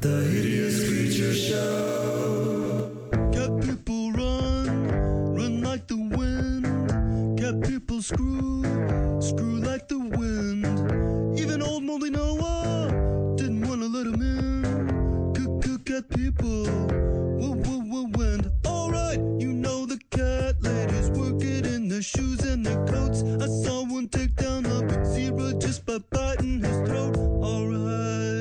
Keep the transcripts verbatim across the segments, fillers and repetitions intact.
The Hideous Creature Show. Cat people run, run like the wind. Cat people screw, screw like the wind. Even old moldy Noah didn't want to let him in. Cuckoo cat people, whoa, whoa, whoa, wind. All right, you know the cat ladies work it in their shoes and their coats. I saw one take down a big zebra just by biting his throat. All right.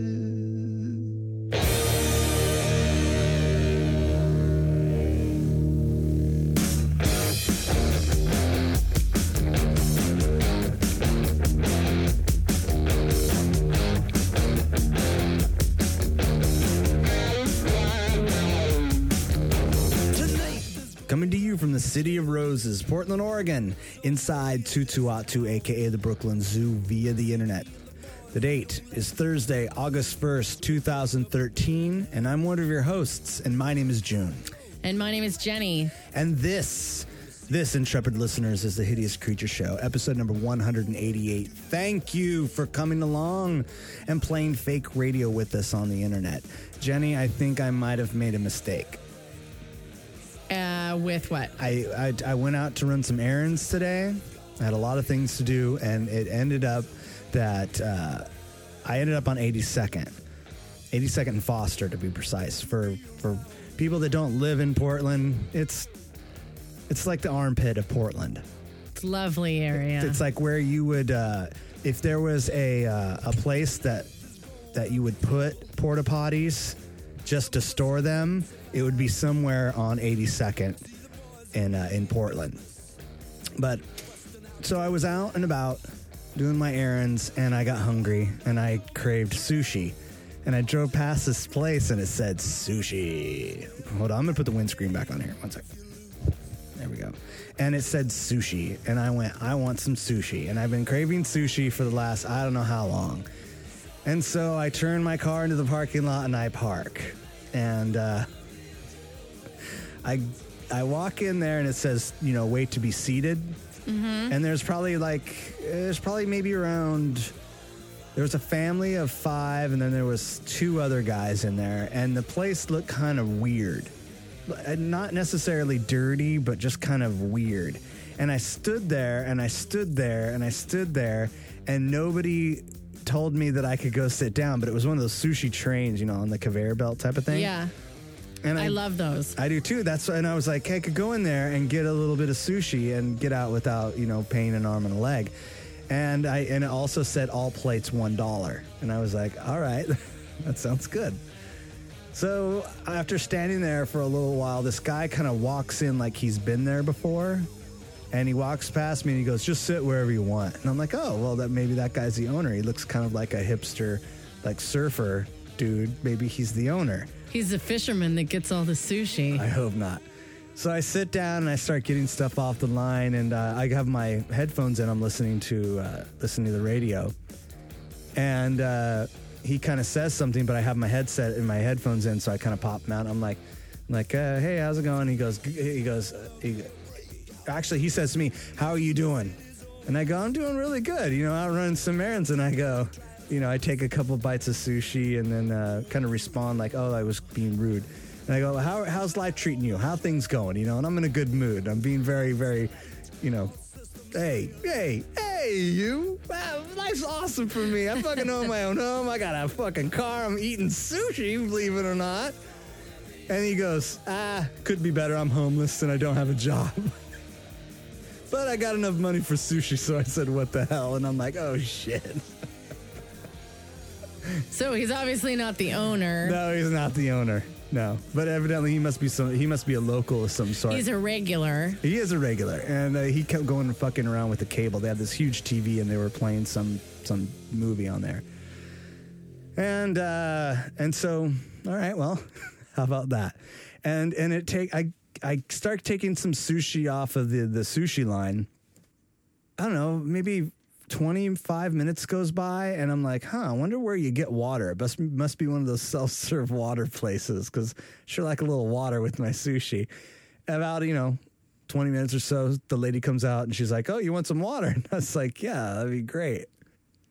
Coming to you from the City of Roses, Portland, Oregon, inside Tutuatu, a k a the Brooklyn Zoo, via the internet. The date is Thursday, August first, two thousand thirteen, and I'm one of your hosts, and my name is June. And my name is Jenny. And this, this, intrepid listeners, is the Hideous Creature Show, episode number one hundred eighty-eight. Thank you for coming along and playing fake radio with us on the internet. Jenny, I think I might have made a mistake. Uh, with what? I, I I went out to run some errands today. I had a lot of things to do, and it ended up that uh, I ended up on eighty-second. eighty-second and Foster, to be precise. For for people that don't live in Portland, it's it's like the armpit of Portland. It's a lovely area. It's like where you would, uh, if there was a uh, a place that that you would put porta potties just to store them, it would be somewhere on eighty-second in uh, in Portland. But so I was out and about doing my errands, and I got hungry, and I craved sushi. And I drove past this place, and it said sushi. Hold on, I'm gonna put the windscreen back on here. One second. There we go. And it said sushi, and I went, I want some sushi. And I've been craving sushi for the last, I don't know how long. And so I turn my car into the parking lot, and I park. And uh, I I walk in there, and it says, you know, wait to be seated. Mm-hmm. And there's probably like, there's probably maybe around, there was a family of five, and then there was two other guys in there. And the place looked kind of weird. Not necessarily dirty, but just kind of weird. And I stood there, and I stood there, and I stood there, and nobody told me that I could go sit down, but it was one of those sushi trains, you know, on the conveyor belt type of thing. Yeah. And I, I love those. I do too. That's and I was like, hey, I could go in there and get a little bit of sushi and get out without, you know, paying an arm and a leg. And I and it also said all plates one dollar. And I was like, all right, that sounds good. So after standing there for a little while, this guy kind of walks in like he's been there before. And he walks past me and he goes, just sit wherever you want. And I'm like, oh, well, that maybe that guy's the owner. He looks kind of like a hipster, like surfer dude. Maybe he's the owner. He's the fisherman that gets all the sushi. I hope not. So I sit down and I start getting stuff off the line, and uh, I have my headphones in. I'm listening to uh, listening to the radio. And uh, he kind of says something, but I have my headset and my headphones in, so I kind of pop them out. I'm like, I'm like, uh, hey, how's it going? He goes, he goes, uh, he, actually, he says to me, how are you doing? And I go, I'm doing really good. You know, out running some errands. And I go, you know, I take a couple bites of sushi and then uh, kind of respond like, oh, I was being rude. And I go, How, how's life treating you? How things going? You know, and I'm in a good mood. I'm being very, very, you know, hey, hey, hey, you. Wow, life's awesome for me. I fucking own my own home. I got a fucking car. I'm eating sushi, believe it or not. And he goes, ah, could be better. I'm homeless and I don't have a job. But I got enough money for sushi, so I said, what the hell? And I'm like, oh, shit. So he's obviously not the owner. No, he's not the owner. No. But evidently he must be some. He must be a local of some sort. He's a regular. He is a regular. And uh, he kept going and fucking around with the cable. They had this huge T V, and they were playing some some movie on there. And uh, and so, all right, well, how about that? And and it take I I start taking some sushi off of the, the sushi line. I don't know, maybe twenty-five minutes goes by, and I'm like, huh, I wonder where you get water. It must, must be one of those self-serve water places, because sure like a little water with my sushi. About, you know, twenty minutes or so, the lady comes out, and she's like, oh, you want some water? And I was like, yeah, that'd be great.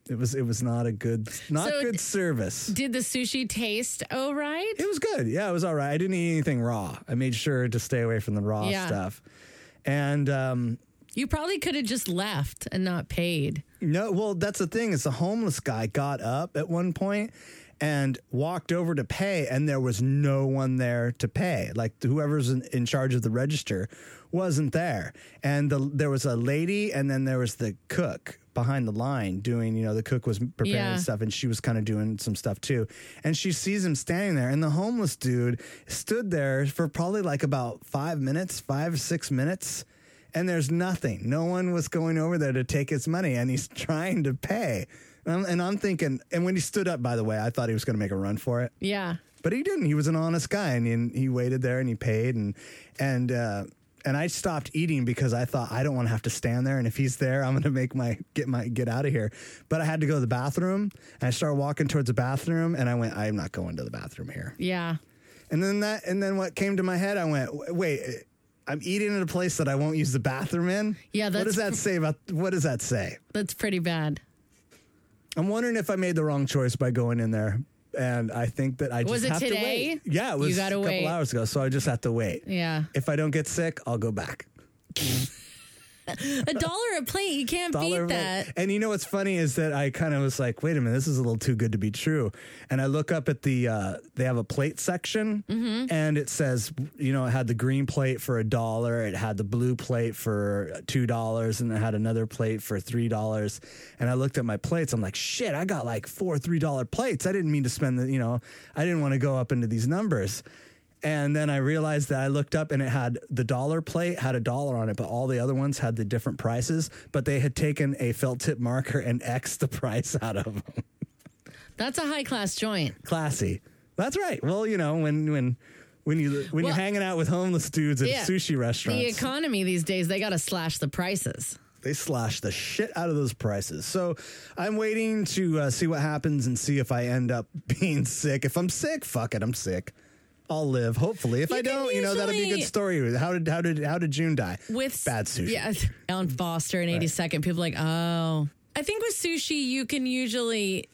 It was it was not a good not So good d- service. Did the sushi taste all right? It was good. Yeah, it was all right. I didn't eat anything raw. I made sure to stay away from the raw Yeah. stuff. And um, You probably could have just left and not paid. no, well, that's the thing is the homeless guy got up at one point and walked over to pay, and there was no one there to pay. Like whoever's in, in charge of the register wasn't there. And the, there was a lady, and then there was the cook behind the line doing, you know, the cook was preparing Yeah. stuff, and she was kind of doing some stuff too. And she sees him standing there, and the homeless dude stood there for probably like about five minutes, five, six minutes. And there's nothing. No one was going over there to take his money, and he's trying to pay. And I'm, and I'm thinking, and when he stood up, by the way, I thought he was going to make a run for it, Yeah. but he didn't. He was an honest guy, and he, he waited there and he paid, and and uh, and I stopped eating because I thought I don't want to have to stand there, and if he's there, I'm going to make my get my get out of here. But I had to go to the bathroom, and I started walking towards the bathroom, and I went, I'm not going to the bathroom here. Yeah. And then that, and then what came to my head, I went, wait. I'm eating at a place that I won't use the bathroom in. Yeah, what that's does that say about? What does that say? That's pretty bad. I'm wondering if I made the wrong choice by going in there, and I think that I just Was it have today? to wait. Yeah, it was You gotta a couple wait. hours ago, so I just have to wait. Yeah. If I don't get sick, I'll go back. A dollar a plate. You can't Dollar beat a- that. And you know what's funny is that I kind of was like, wait a minute, this is a little too good to be true. And I look up at the, uh, they have a plate section, Mm-hmm. and it says, you know, it had the green plate for a dollar, it had the blue plate for two dollars, and it had another plate for three dollars. And I looked at my plates, I'm like, shit, I got like four three dollar plates. I didn't mean to spend the, you know, I didn't want to go up into these numbers. And then I realized that I looked up and it had the dollar plate had a dollar on it, but all the other ones had the different prices, but they had taken a felt tip marker and X'd the price out of them. That's a high class joint. Classy. That's right. Well, you know, when when when you when Well, you're hanging out with homeless dudes at yeah, sushi restaurants, The economy these days, they got to slash the prices. they slash the shit out of those prices. So I'm waiting to uh, see what happens and see if I end up being sick. If I'm sick, fuck it, I'm sick. I'll live, hopefully. If You I can don't, you know, that'll be a good usually- story. How did how did how did June die? With bad sushi. Yeah, on Foster and eighty-second, people are like, oh. I think with sushi, you can usually,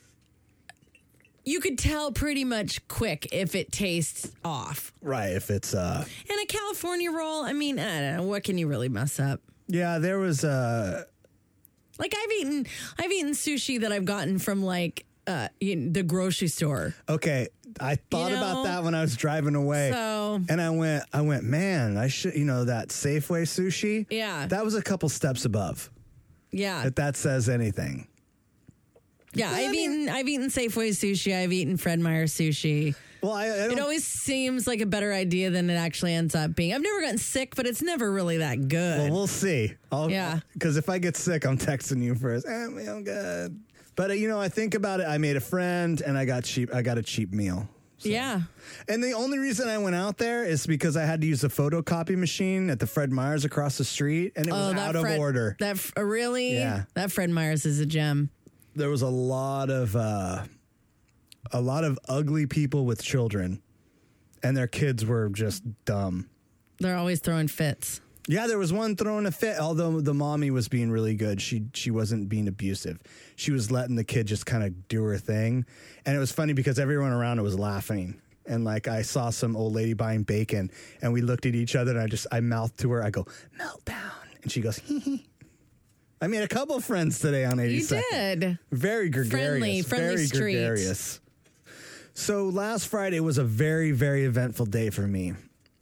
you could tell pretty much quick if it tastes off. Right. If it's uh And a California roll, I mean, I don't know, what can you really mess up? yeah, there was uh Like I've eaten, I've eaten sushi that I've gotten from like uh, you know, the grocery store. okay. I thought know? about that when I was driving away. So- and I went I went, man, I should you know, that Safeway sushi. Yeah. That was a couple steps above. Yeah, If that says anything. yeah. I I've mean- eaten, I've eaten Safeway sushi. I've eaten Fred Meyer sushi. Well, I, I It don't always seems like a better idea than it actually ends up being. I've never gotten sick, but it's never really that good. Well, we'll see. I'll, Yeah. Because if I get sick, I'm texting you first. Eh, I feel good. But uh, you know, I think about it. I made a friend, and I got cheap. I got a cheap meal. Yeah. And the only reason I went out there is because I had to use a photocopy machine at the Fred Meyer's across the street, and it was out of Fred, order. That f- uh, really? Yeah. That Fred Meyer's is a gem. There was a lot of uh, a lot of ugly people with children, and their kids were just dumb. They're always throwing fits. Yeah, there was one throwing a fit, although the mommy was being really good. She she wasn't being abusive. She was letting the kid just kind of do her thing. And it was funny because everyone around her was laughing. And like I saw some old lady buying bacon, and we looked at each other, and I just I mouthed to her, I go, meltdown. And she goes, hee hee. I made a couple friends today on You eighty-second. did. Very gregarious. Friendly, friendly very street. gregarious. So last Friday was a very, very eventful day for me.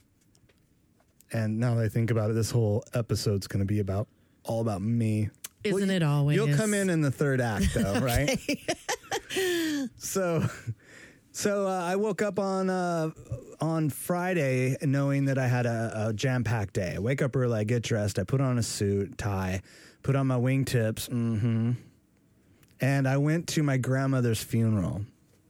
And now that I think about it, this whole episode's going to be about all about me. Isn't you- it always? You'll come in in the third act, though, right? so, so uh, I woke up on uh, on Friday knowing that I had a, a jam-packed day. I wake up early, I get dressed, I put on a suit, tie, put on my wingtips, mm-hmm, and I went to my grandmother's funeral.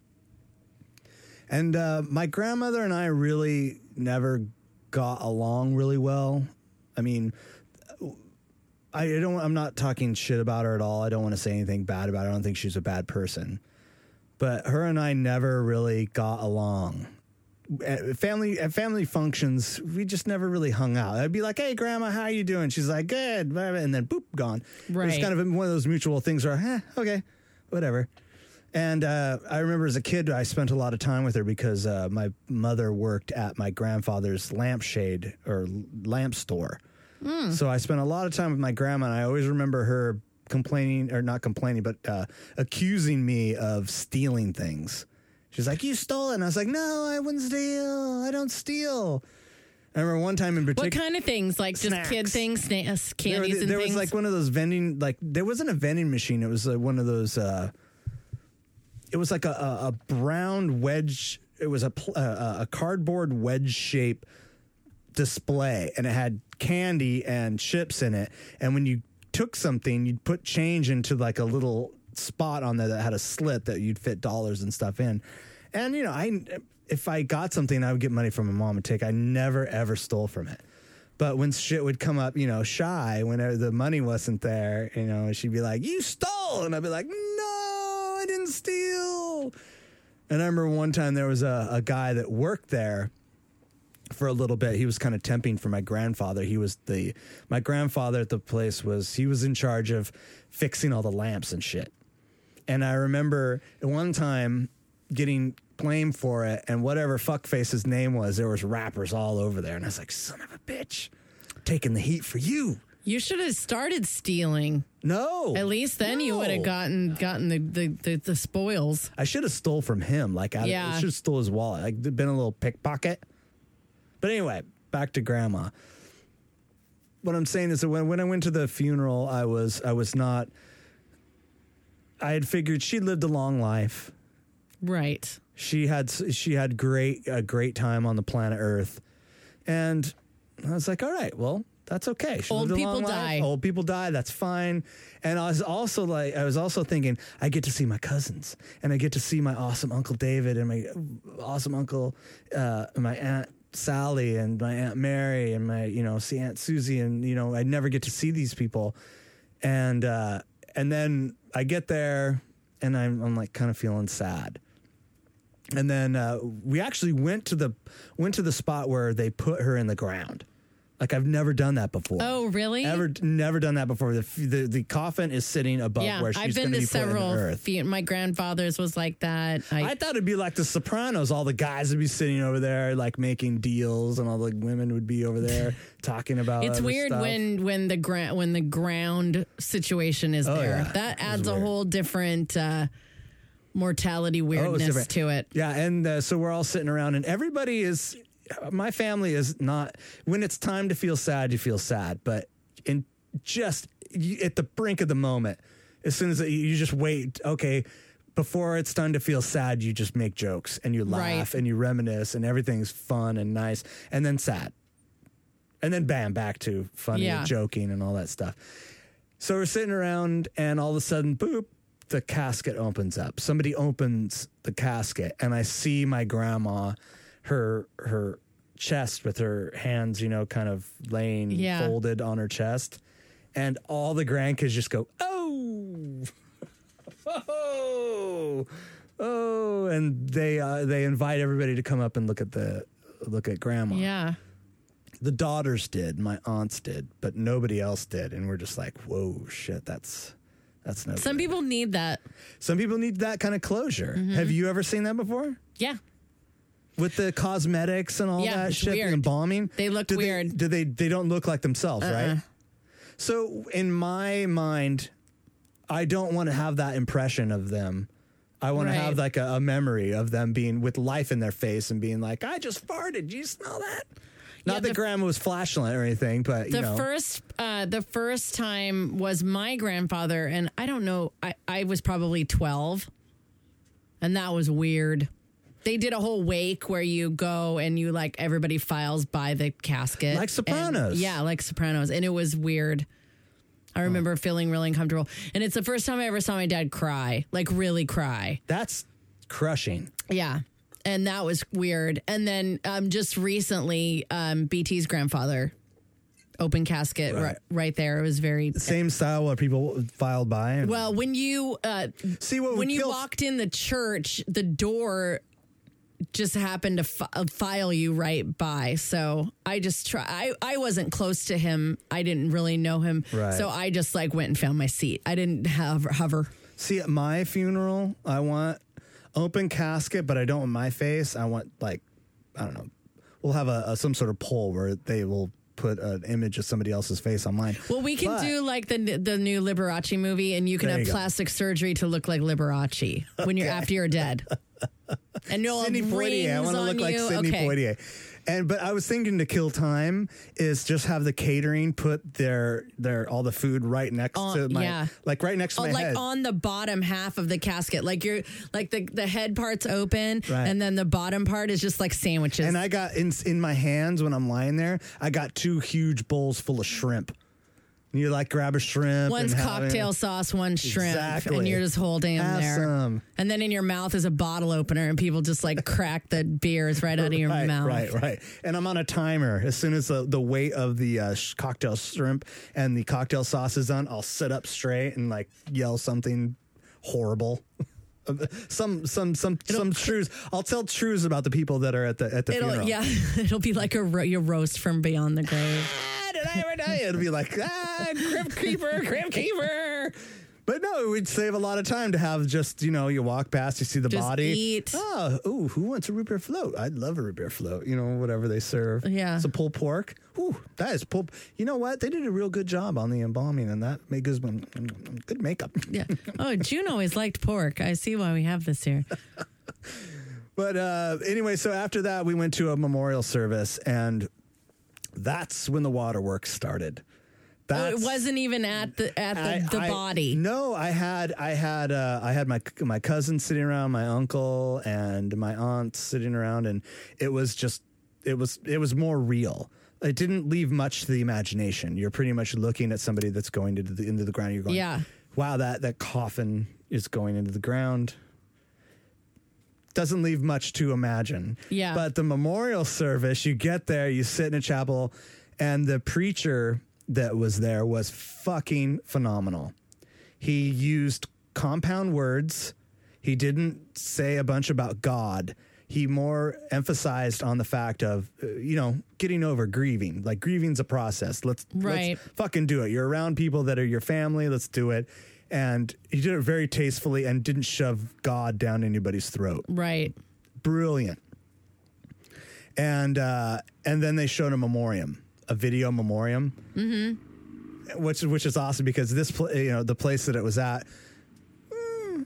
And uh, my grandmother and I really never got along really well. I mean, I don't. I'm not talking shit about her at all. I don't want to say anything bad about her. I don't think she's a bad person. But her and I never really got along. At family at family functions, we just never really hung out. I'd be like, "Hey, Grandma, how you doing?" She's like, "Good," and then boop, gone. It was Right. kind of one of those mutual things where, eh, okay. whatever. And uh, I remember as a kid, I spent a lot of time with her because uh, my mother worked at my grandfather's lampshade or lamp store. Mm. So I spent a lot of time with my grandma, and I always remember her complaining, or not complaining, but uh, accusing me of stealing things. She's like, "You stole it." And I was like, "No, I wouldn't steal. I don't steal." I remember one time in particular. What kind of things? Like just Snacks. kid things, snacks, candies, there, and there things? was like one of those vending, like there wasn't a vending machine. It was uh, one of those, uh, it was like a, a, a brown wedge. It was a, pl- uh, a cardboard wedge shape display, and it had candy and chips in it. And when you took something, you'd put change into like a little spot on there that had a slit that you'd fit dollars and stuff in. And, you know, I, if I got something, I would get money from my mom and take. I never, ever stole from it. But when shit would come up, you know, shy, when the money wasn't there, you know, she'd be like, "You stole." And I'd be like, "No, I didn't steal." And I remember one time there was a, a guy that worked there for a little bit. He was kind of temping for my grandfather. He was the, my grandfather at the place was, he was in charge of fixing all the lamps and shit. And I remember at one time getting blamed for it, and whatever fuckface's name was, there was rappers all over there. And I was like, "Son of a bitch, taking the heat for you." You should have started stealing. No. At least then no. you would have gotten gotten the, the, the, the spoils. I should have stole from him. Like, I, Yeah. I should have stole his wallet. Like, been a little pickpocket. But anyway, back to Grandma. What I'm saying is that when, when I went to the funeral, I was I was not. I had figured she lived a long life. Right. She had she had great a great time on the planet Earth, and I was like, all right, well, that's okay. She Old lived a people long life. die. Old people die. That's fine. And I was also like, I was also thinking, I get to see my cousins, and I get to see my awesome Uncle David and my awesome uncle, uh, my Aunt Sally and my Aunt Mary and my, you know, see Aunt Susie, and you know, I never get to see these people, and uh, and then I get there, and I'm I'm like kind of feeling sad. And then uh, we actually went to the went to the spot where they put her in the ground. Like, I've never done that before. Oh, really? Ever, never done that before. The the, the coffin is sitting above Yeah, where she's I've going been to to be put in the several. earth. Fe- my grandfather's was like that. I, I thought it'd be like The Sopranos. All the guys would be sitting over there, like making deals, and all the women would be over there talking about. it's other weird stuff. when when the ground when the ground situation is Oh, there. yeah. That It was adds a weird. whole different uh, mortality Oh, it was weirdness different. to it. Yeah, and uh, so we're all sitting around, and everybody is. My family is not. When it's time to feel sad, you feel sad, but in just you, at the brink of the moment, as soon as you just wait, okay. Before it's time to feel sad, you just make jokes and you laugh Right. and you reminisce, and everything's fun and nice, and then sad, and then bam, back to funny Yeah. and joking and all that stuff. So we're sitting around, and all of a sudden, boop, the casket opens up. Somebody opens the casket, and I see my grandma, her her chest with her hands, you know, kind of laying Yeah. folded on her chest, and all the grandkids just go, "Oh, oh, oh," and they uh, they invite everybody to come up and look at the look at grandma. Yeah. The daughters did, my aunts did, but nobody else did, and we're just like, "Whoa, shit, that's that's no." Some good." people need that. Some people need that kind of closure. Mm-hmm. Have you ever seen that before? Yeah. With the cosmetics and all Yeah, that it's shit, weird. the embalming, They look do weird. They, do they? They don't look like themselves, Uh-uh. right? So in my mind, I don't want to have that impression of them. I want Right. to have like a, a memory of them being with life in their face and being like, "I just farted. Do you smell that?" Not Yeah, that the- grandma was flashlight or anything, but The you know, first, uh, the first time was my grandfather, and I don't know. I, I was probably twelve, and that was weird. They did a whole wake where you go and you like everybody files by the casket, Like Sopranos. And- yeah, like Sopranos, and it was weird. I remember feeling really uncomfortable, and it's the first time I ever saw my dad cry, like really cry. that's crushing. Yeah. And that was weird. And then um, just recently, um, B T's grandfather, open casket right. Right. right there. It was very Same style where people filed by. And well. When you uh, see what would when you kill- walked in the church, the door just happened to fi- file you right by. So I just try. I I wasn't close to him. I didn't really know him. Right. So I just like went and found my seat. I didn't have hover. See, at my funeral, I want open casket, but I don't want my face. I want, like, I don't know. We'll have a, a some sort of poll where they will put an image of somebody else's face on mine. Well, we can But- do like the the new Liberace movie, and you can There have you go. plastic surgery to look like Liberace when you're after you're dead. And you'll Sidney have Poitier. I rings want to on look like you. Sidney okay. Poitier. And but I was thinking to kill time is just have the catering put their their all the food right next On- to my yeah. like right next to Oh, my like head. on the bottom half of the casket, like you're like the the head part's open, Right. and then the bottom part is just like sandwiches. And I got in in my hands when I'm lying there, I got two huge bowls full of shrimp. And you like grab a shrimp. One's and have it- cocktail sauce, one's shrimp, Exactly. and you're just holding them Have there. some. And then in your mouth is a bottle opener, and people just like crack the beers right out of your right, mouth. Right, right. And I'm on a timer. As soon as the, the weight of the uh, sh- cocktail shrimp and the cocktail sauce is done, I'll sit up straight and like yell something horrible. some some some some truths. I'll tell truths about the people that are at the at the It'll funeral. yeah, it'll be like a ro- your roast from beyond the grave. Ah, did I ever die? It'll be like, ah, Crypt Keeper, Crypt Keeper. But no, it would save a lot of time to have just, you know, you walk past, you see the Just body. eat. Oh, ooh, who wants a root beer float? I'd love a root beer float, you know, whatever they serve. Yeah. Some pulled pork. Ooh, that is pulled. You know what? They did a real good job on the embalming, and that makes good makeup. Yeah. Oh, June always liked pork. I see why we have this here. But uh, anyway, so after that, we went to a memorial service, and that's when the waterworks started. Oh, That's, it wasn't even at the at the, the I- body. No, I had I had uh, I had my my cousin sitting around, my uncle and my aunt sitting around, and it was just it was it was more real. It didn't leave much to the imagination. You're pretty much looking at somebody that's going into the into the ground. You're going, Yeah. wow, that that coffin is going into the ground. Doesn't leave much to imagine. Yeah. But the memorial service, you get there, you sit in a chapel, and the preacher that was there was fucking phenomenal. He used compound words. He didn't say a bunch about God. He more emphasized on the fact of, uh, you know, getting over grieving. Like, grieving's a process. Let's, Right. let's fucking do it. You're around people that are your family. Let's do it. And he did it very tastefully and didn't shove God down anybody's throat. Right. Brilliant. And uh, and then they showed a memoriam, a video memoriam, mm-hmm. which which is awesome because this pla you know the place that it was at, mm,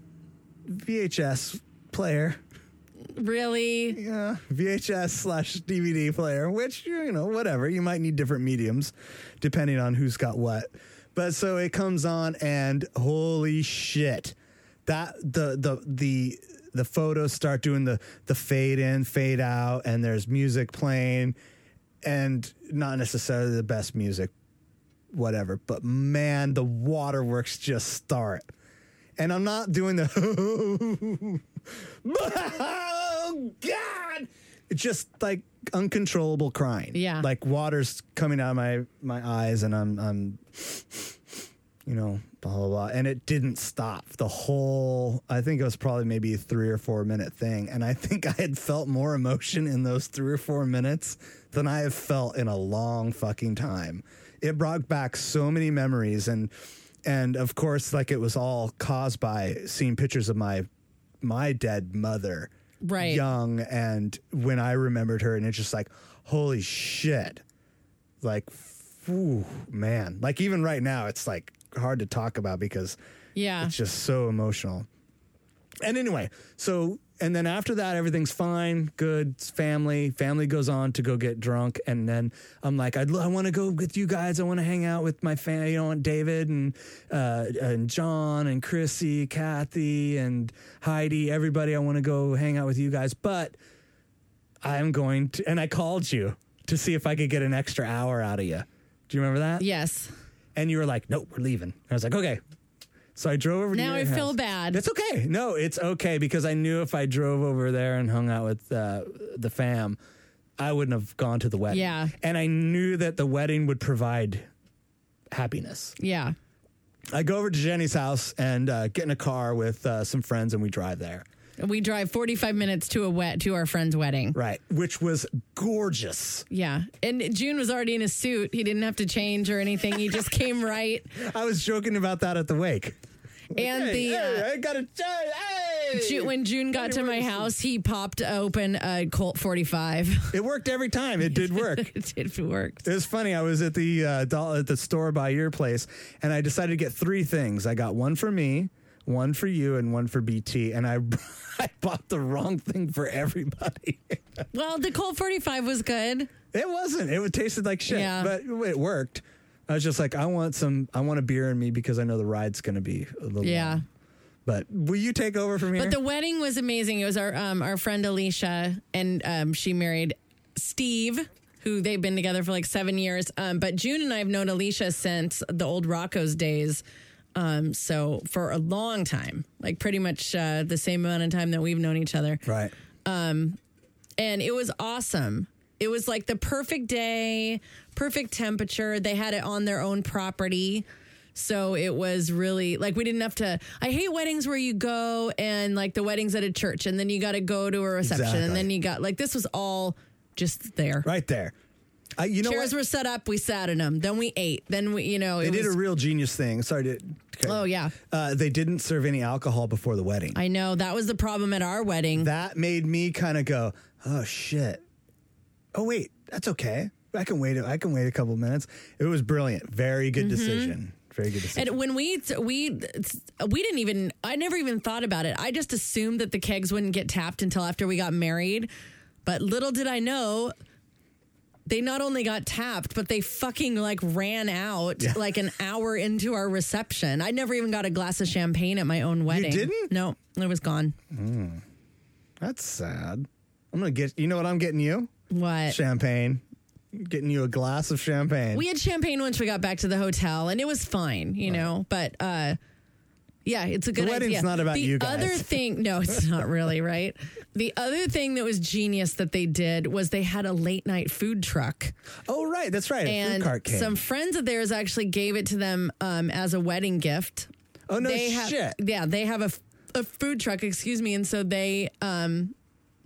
V H S player, Really? yeah, V H S slash D V D player, which you know whatever you might need different mediums depending on who's got what. But so it comes on and holy shit, that the the the the photos start doing the the fade in, fade out, and there's music playing, and not necessarily the best music, whatever. But man, the waterworks just start, and I'm not doing the oh God, it's just like uncontrollable crying. Yeah. like water's coming out of my my eyes, and I'm I'm. You know, blah, blah, blah. And it didn't stop. The whole, I think it was probably maybe a three or four minute thing. And I think I had felt more emotion in those three or four minutes than I have felt in a long fucking time. It brought back so many memories. And, and of course, like it was all caused by seeing pictures of my, my dead mother. Right. Young. And when I remembered her, and it's just like, holy shit. Like, ooh, man. Like even right now, it's like, hard to talk about because Yeah. it's just so emotional. And anyway, so and then after that everything's fine, good, it's family. Family goes on to go get drunk, and then I'm like, I'd, I want to go with you guys. I want to hang out with my family, you know, and David and uh, and John and Chrissy, Kathy and Heidi, everybody. I want to go hang out with you guys, but I'm going to. And I called you to see if I could get an extra hour out of you. Do you remember that? Yes. And you were like, nope, we're leaving. I was like, okay. So I drove over to Now your I feel house. bad. It's okay. No, it's okay because I knew if I drove over there and hung out with uh, the fam, I wouldn't have gone to the wedding. Yeah. And I knew that the wedding would provide happiness. Yeah. I go over to Jenny's house and uh, get in a car with uh, some friends, and we drive there. We drive forty-five minutes to a wet to our friend's wedding. Right. Which was gorgeous. Yeah. And June was already in a suit. He didn't have to change or anything. He just came right. I was joking about that at the wake. And hey, the hey, uh, I got a hey. Ju- when June got to my house, he popped open a Colt forty-five. It worked every time. It did work. it did work. It was funny. I was at the uh, doll- at the store by your place, and I decided to get three things. I got one for me, one for you, and one for B T. And I, I bought the wrong thing for everybody. Well, the Colt forty-five was good. It wasn't. It would tasted like shit, Yeah. but it worked. I was just like, I want some. I want a beer in me because I know the ride's going to be a little. Yeah. long. But will you take over from here? But the wedding was amazing. It was our um, our friend Alicia, and um, she married Steve, who they've been together for like seven years. Um, but June and I have known Alicia since the old Rocco's days. Um, so for a long time, like pretty much uh, the same amount of time that we've known each other. right. And it was awesome. It was like the perfect day, perfect temperature. They had it on their own property. So it was really like we didn't have to. I hate weddings where you go and like the wedding's at a church and then you got to go to a reception Exactly. and then you got like this was all just there. Right there. I, you know Chairs what? were set up. We sat in them. Then we ate. Then we, you know, it They did was, a real genius thing. Sorry to. Okay. Oh yeah, Uh, they didn't serve any alcohol before the wedding. I know that was the problem at our wedding. That made me kind of go, oh shit. Oh wait, that's okay. I can wait. I can wait a couple minutes. It was brilliant. Very good decision. Very good decision. And when we we we didn't even I never even thought about it. I just assumed that the kegs wouldn't get tapped until after we got married. But little did I know, they not only got tapped, but they fucking like ran out Yeah. like an hour into our reception. I never even got a glass of champagne at my own wedding. didn't? No, it was gone. That's sad. I'm gonna get. You know what I'm getting you? What? Champagne. Getting you a glass of champagne. We had champagne once we got back to the hotel, and it was fine, you know. But uh, yeah, it's a good The wedding's idea. not about the you guys. other thing, no, it's not really right. The other thing that was genius that they did was they had a late night food truck, oh right, that's right. A and food cart came. some friends of theirs actually gave it to them um, as a wedding gift. oh no they have, shit. yeah, they have a, f- a food truck, excuse me, and so they um,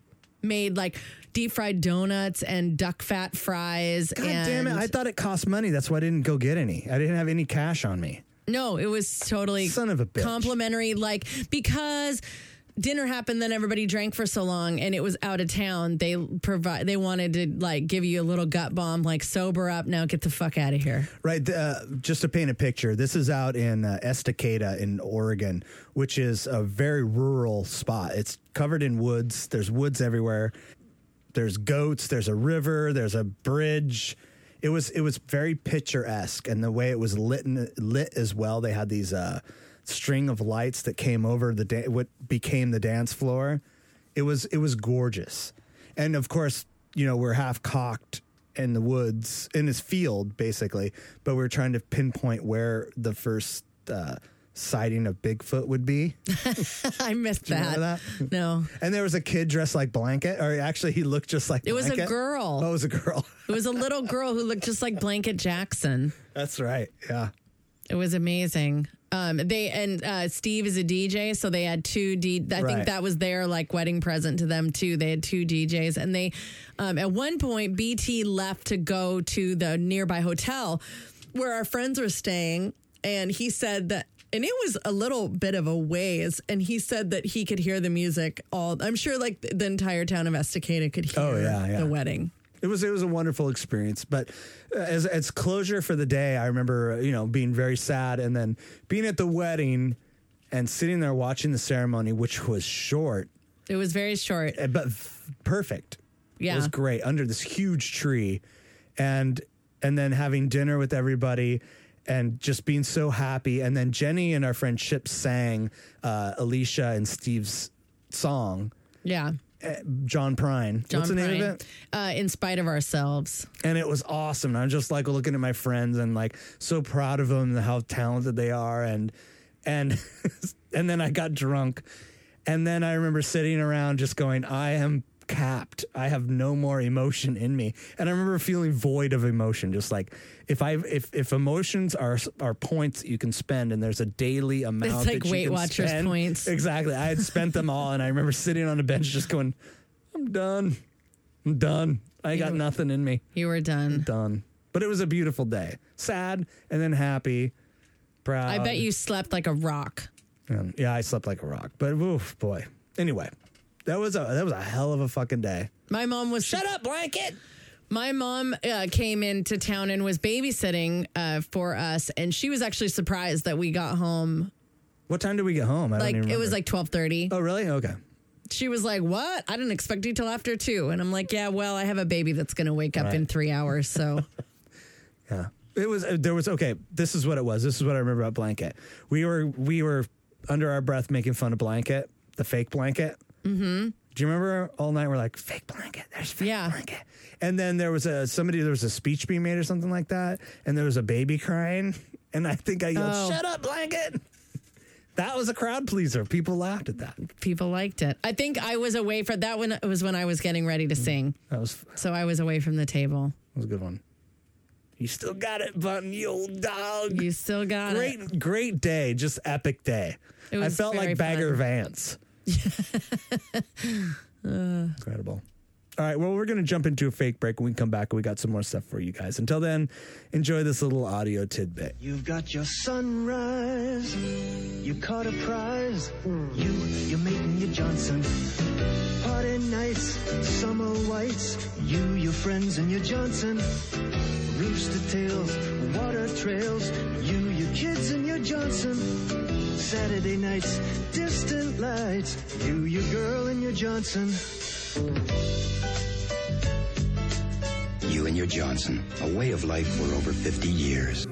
made like deep fried donuts and duck fat fries. God and damn it! I thought it cost money. That's why I didn't go get any. I didn't have any cash on me. No, it was totally Son of a bitch. complimentary, like because dinner happened, then everybody drank for so long and it was out of town. They provide they wanted to like give you a little gut bomb, like sober up now, get the fuck out of here. Right. Uh, just to paint a picture, this is out in uh, Estacada in Oregon, which is a very rural spot. It's covered in woods. There's woods everywhere. There's goats. There's a river. There's a bridge. It was it was very picturesque, and the way it was lit lit as well. They had these uh, string of lights that came over the da- what became the dance floor. It was it was gorgeous, and of course, you know, we're half cocked in the woods in this field basically, but we're trying to pinpoint where the first uh, sighting of Bigfoot would be. I missed you that. remember that? No. And there was a kid dressed like Blanket, or actually he looked just like It was a Blanket. girl. Oh, it was a girl. It was a little girl who looked just like Blanket Jackson. That's right. Yeah. It was amazing. Um, they and uh, Steve is a D J, so they had two D. I Right. think that was their like wedding present to them too. They had two D Js, and they um, at one point B T left to go to the nearby hotel where our friends were staying, and he said that. And it was a little bit of a ways, and he said that he could hear the music all. I'm sure, like the entire town of Estacada could hear Oh, yeah, yeah. the wedding. It was it was a wonderful experience, but uh, as as closure for the day, I remember you know being very sad, and then being at the wedding and sitting there watching the ceremony, which was short It was very short. uh, but f- perfect. Yeah. It was great under this huge tree, and and then having dinner with everybody. And just being so happy. And then Jenny and our friend Chip sang uh, Alicia and Steve's song, Yeah, uh, John Prine. John What's the name Prine. of it? Uh, In Spite of Ourselves. And it was awesome. And I'm just like looking at my friends and like so proud of them and how talented they are. And and and then I got drunk. And then I remember sitting around just going, I am capped. I have no more emotion in me. And I remember feeling void of emotion. Just like if I if if emotions are are points that you can spend, and there's a daily amount. It's like that you Weight can Watchers spend. points. Exactly. I had spent them all, and I remember sitting on a bench just going, I'm done. I'm done. I got You- nothing in me. You were done. Done. But it was a beautiful day. Sad and then happy. Proud. I bet you slept like a rock. Um, yeah, I slept like a rock. But oof, boy. Anyway, that was a that was a hell of a fucking day. My mom was Shut up, blanket. My mom uh, came into town and was babysitting uh, for us, and she was actually surprised that we got home. What time did we get home? I Like don't even it was remember. like twelve thirty. Oh, really? Okay. She was like, "What? I didn't expect you till after two." And I'm like, "Yeah, well, I have a baby that's going to wake up Right. in three hours, so." Yeah. It was, there was, okay, this is what it was. This is what I remember about Blanket. We were, we were under our breath making fun of Blanket, the fake Blanket. Mm-hmm. Do you remember all night we're like, fake Blanket, there's fake Yeah. Blanket. And then there was a, somebody, there was a speech being made or something like that. And there was a baby crying. And I think I yelled, Oh. shut up, Blanket. That was a crowd pleaser. People laughed at that. People liked it. I think I was away for that when it was when I was getting ready to sing. That was, that So I was away from the table. was a good one. You still got it, Button, you old dog. You still got it. Great, great day. Just epic day. It I was felt very like Bagger fun. Vance. Incredible. All right, well, we're going to jump into a fake break. When we come back, we got some more stuff for you guys. Until then, enjoy this little audio tidbit. You've got your sunrise. You caught a prize. You, your mate and your Johnson. Party nights, summer whites. You, your friends and your Johnson. Rooster tails, water trails. You, your kids and your Johnson. Saturday nights, distant lights. You, your girl and your Johnson. You and your Johnson, a way of life for over fifty years.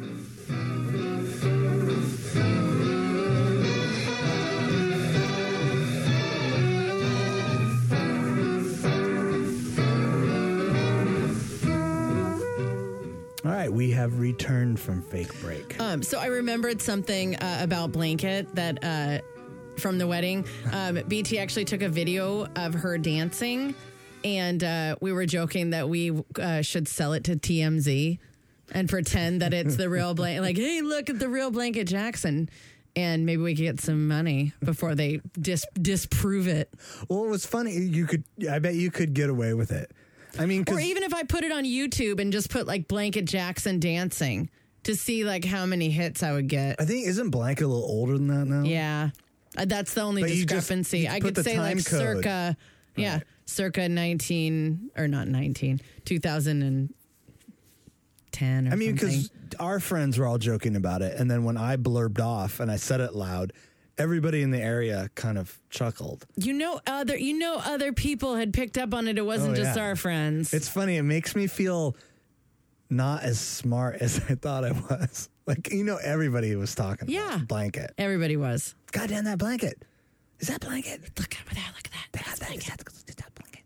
All right, we have returned from fake break. Um, so I remembered something uh, about Blanket that uh, from the wedding. Um, B T actually took a video of her dancing, and uh, we were joking that we uh, should sell it to T M Z and pretend that it's the real Blanket. Like, hey, look at the real Blanket Jackson. And maybe we could get some money before they dis- disprove it. Well, it was funny. You could, I bet you could get away with it. I mean, 'cause Or even if I put it on YouTube and just put like Blanket Jackson dancing to see like how many hits I would get. I think, isn't Blanket a little older than that now? Yeah. Uh, that's the only But you just- discrepancy. you I put could the say like time code. circa, yeah, Right. circa nineteen, or not nineteen, two thousand ten or I mean, something. because our friends were all joking about it. And then when I blurbed off and I said it loud, everybody in the area kind of chuckled. You know, other you know, other people had picked up on it. It wasn't Oh, just yeah. our friends. It's funny. It makes me feel not as smart as I thought I was. Like, you know, everybody was talking Yeah. about Blanket. Everybody was. God damn that Blanket. Is that Blanket? Look over there. Look at that. That's That- Blanket. that- that- that Blanket.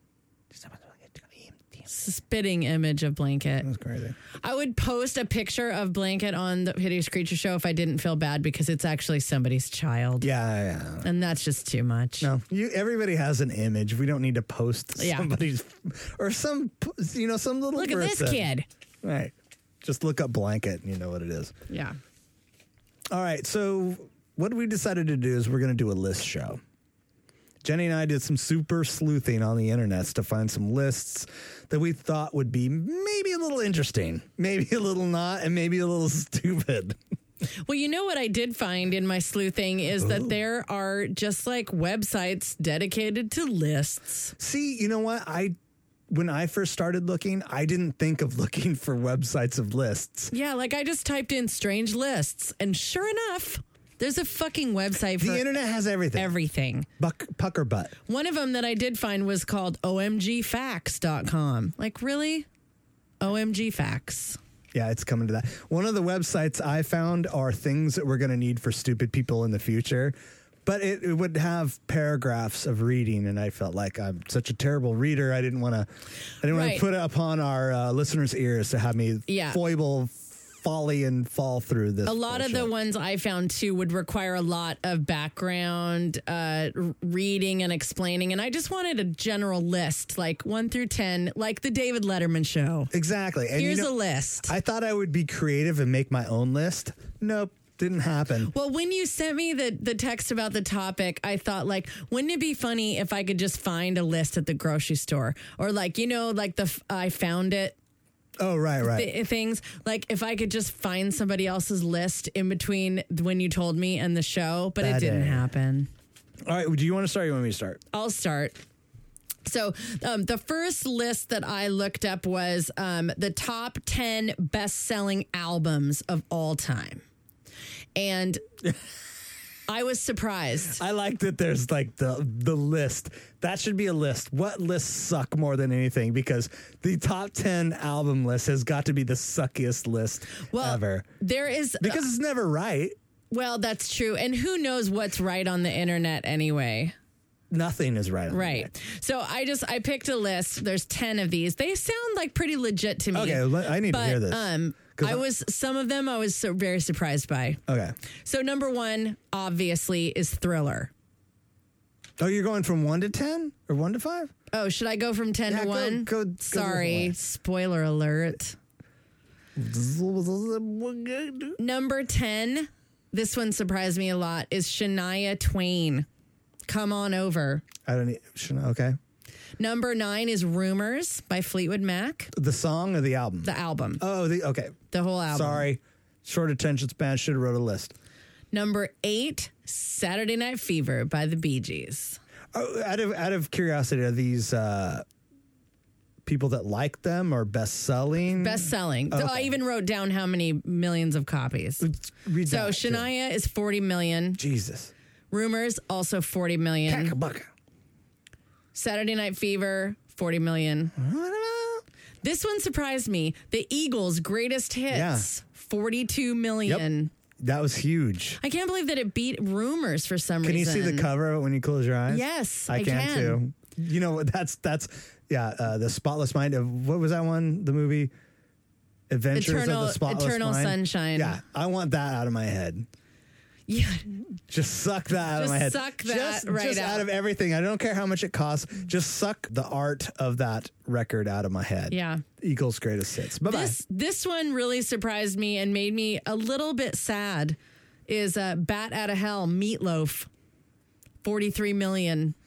Spitting image of Blanket. That was crazy. I would post a picture of Blanket on the Hideous Creature Show if I didn't feel bad because it's actually somebody's child. Yeah, yeah. And that's just too much. No, you. Everybody has an image. We don't need to post Yeah. somebody's or some, you know, some little. Look at this person. kid. Right. Just look up Blanket and you know what it is. Yeah. All right. So what we decided to do is we're going to do a list show. Jenny and I did some super sleuthing on the internets to find some lists that we thought would be maybe a little interesting, maybe a little not, and maybe a little stupid. Well, you know what I did find in my sleuthing is that there are just like websites dedicated to lists. See, you know what? I when I first started looking, I didn't think of looking for websites of lists. Yeah, like I just typed in strange lists, and sure enough, there's a fucking website for The internet has everything. everything. Buck, pucker butt. One of them that I did find was called O M G facts dot com. Like, really? O M G Facts. Yeah, it's coming to that. One of the websites I found are things that we're going to need for stupid people in the future. But it, it would have paragraphs of reading, and I felt like I'm such a terrible reader. I didn't want to. I didn't want Right. to put it upon our uh, listeners' ears to have me Yeah. foible, folly, and fall through this. A lot of the bullshit. ones I found too would require a lot of background uh, r- reading and explaining. And I just wanted a general list, like one through ten, like the David Letterman show. Exactly. And Here's you know, a list. I thought I would be creative and make my own list. Nope, didn't happen. Well, when you sent me the, the text about the topic, I thought, like, wouldn't it be funny if I could just find a list at the grocery store? Or, like, you know, like the f- I found it Oh, right, right. th- things. Like if I could just find somebody else's list in between when you told me and the show, but That it didn't day. happen. All right, do you want to start or you want me to start? I'll start. So um, the first list that I looked up was um, the top ten best-selling albums of all time. And I was surprised. I like that there's like the the list. That should be a list. What lists suck more than anything? Because the top ten album list has got to be the suckiest list Well, ever. there is... Because it's never right. Well, that's true. And who knows what's right on the internet anyway? Nothing is right. On Right. that. So I just I picked a list. There's ten of these. They sound like pretty legit to me. Okay, le- I need to but, hear this. Um, 'Cause I I- was some of them I was so very surprised by. Okay. So number one, obviously, is Thriller. Oh, you're going from one to ten or one to five? Oh, should I go from ten Yeah, to go- one? go- go Sorry, the spoiler alert. Number ten, this one surprised me a lot, is Shania Twain. Come on over. I don't need. should I- Okay. Number nine is Rumors by Fleetwood Mac, The song or the album? the album, oh, the okay. the whole album. Sorry. Short attention span. Should have wrote a list. Number eight, Saturday Night Fever by the Bee Gees. Oh, out of out of curiosity, are these uh, people that like them or best selling? Best selling. So I Okay. even wrote down how many millions of copies. Read So that, too. Shania is forty million. Jesus. Rumors also forty million. Cacabucca. Saturday Night Fever forty million. This one surprised me. The Eagles' greatest hits Yeah. forty-two million. That was huge. I can't believe that it beat Rumors for some Can you reason. see the cover of it when you close your eyes? Yes, I, I can, can. too. You know that's that's yeah. Uh, the Spotless Mind of what was that one? The movie Adventures Eternal- of the Spotless Eternal Mind. Sunshine. Yeah, I want that out of my head. Yeah. Just suck that out of Just my head. suck that just, right just out. out of everything. I don't care how much it costs. Just suck the art of that record out of my head. Yeah. Eagles' greatest hits. Bye bye. This this one really surprised me and made me a little bit sad. Is uh, Bat Out of Hell, Meatloaf, forty-three million.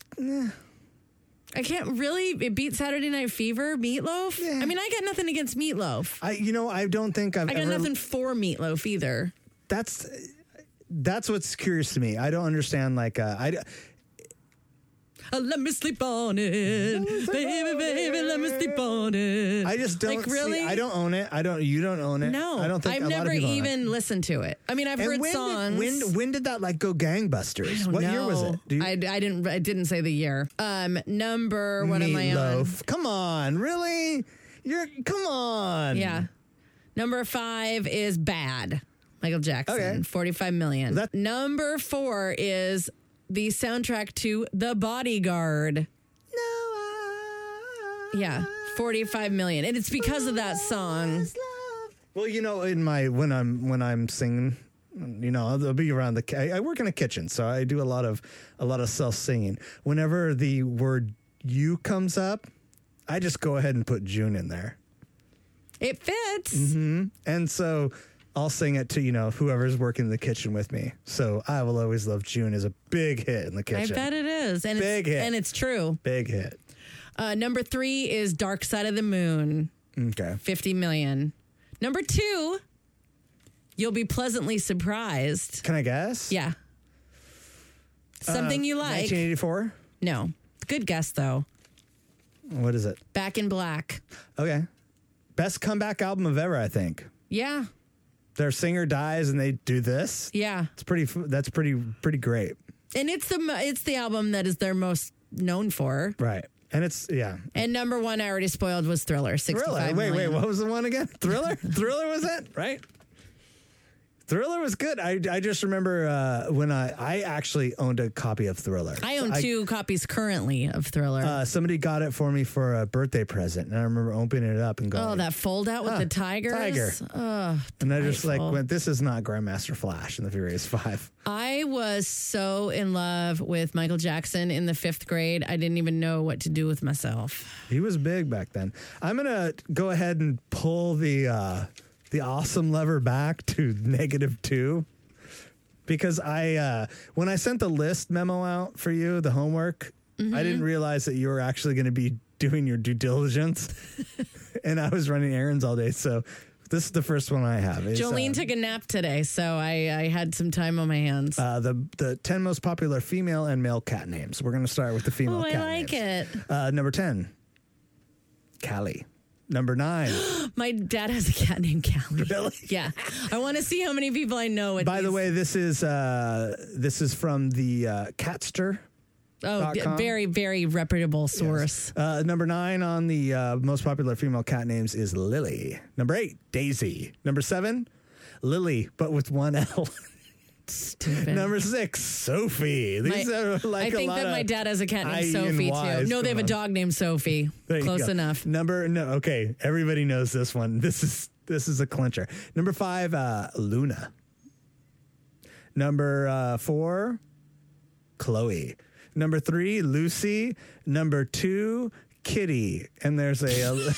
I can't really. It beat Saturday Night Fever, Meatloaf. Yeah. I mean, I got nothing against Meatloaf. I you know I don't think I've I got ever. nothing for Meatloaf either. That's that's what's curious to me. I don't understand. Like uh, I. Uh, let me sleep on it, baby, baby. Let me sleep on it. I just don't like see- really. I don't own it. I don't. You don't own it. No, I don't think I've a lot never of people own it. even listened to it. I mean, I've And heard when songs. Did, when when did that like go gangbusters? I don't What year was know. it? Do you, I, I didn't. I didn't say the year. Um, number. What am I on? Meatloaf. Come on, really? You're come on. Yeah. Number five is Bad. Michael Jackson. Okay. forty-five million. That- Number four is the soundtrack to The Bodyguard. Yeah. forty-five million. And it's because of that song. Well, you know, in my when I'm when I'm singing, you know, I'll, I'll be around the. I, I work in a kitchen, so I do a lot of a lot of self singing. Whenever the word "you" comes up, I just go ahead and put June in there, It fits. Mm-hmm. and so I'll sing it to you know whoever's working in the kitchen with me. So I will always love June is a big hit in the I kitchen. bet it is. And Big it's hit. and it's true. Big hit. Uh, number three is Dark Side of the Moon. Okay. fifty million. Number two, you'll be pleasantly surprised. Can I guess? Yeah. Something Uh, you like. nineteen eighty-four. No. Good guess, though. What is it? Back in Black. Okay. Best comeback album of ever, I think. Yeah. Their singer dies and they do this. Yeah. It's pretty. f- That's pretty. Pretty great. And it's the mo- it's the album that is they're most known for. Right. And it's yeah. And number one I already spoiled was Thriller. sixty-five Thriller. Wait, wait. million. What was the one again? Thriller. Thriller was it? Right. Thriller was good. I, I just remember uh, when I I actually owned a copy of Thriller. I own two copies currently of Thriller. Uh, somebody got it for me for a birthday present, and I remember opening it up and going, oh, that fold out with Huh, the tigers. tiger. Oh, and I just like delightful. went, "This is not Grandmaster Flash in the Furious Five." I was so in love with Michael Jackson in the fifth grade. I didn't even know what to do with myself. He was big back then. I'm gonna go ahead and pull the uh, the awesome lever back to negative two. Because I, uh, when I sent the list memo out for you, the homework, Mm-hmm. I didn't realize that you were actually going to be doing your due diligence and I was running errands all day. So this is the first one I have. It's, Jolene uh, took a nap today, so I, I had some time on my hands. uh, the the ten most popular female and male cat names. We're going to start with the female oh, I cat like names. it. Uh, number ten, Callie. Number nine. My dad has a cat named Callie. Really? Yeah. I want to see how many people I know. With By the these- way, this is uh, this is from the uh, Catster. oh, com. very, very reputable source. Uh, number nine on the uh, most popular female cat names is Lily. Number eight, Daisy. Number seven, Lily, but with one L. Stupid. Number six, Sophie. These My- are like I think a lot that of my dad has a cat named I E and Sophie Ys too. No, they have a going on. dog named Sophie. There you Close go. enough. Number no, okay. Everybody knows this one. This is this is a clincher. Number five, uh, Luna. Number uh, four, Chloe. Number three, Lucy. Number two, Kitty. And there's a. a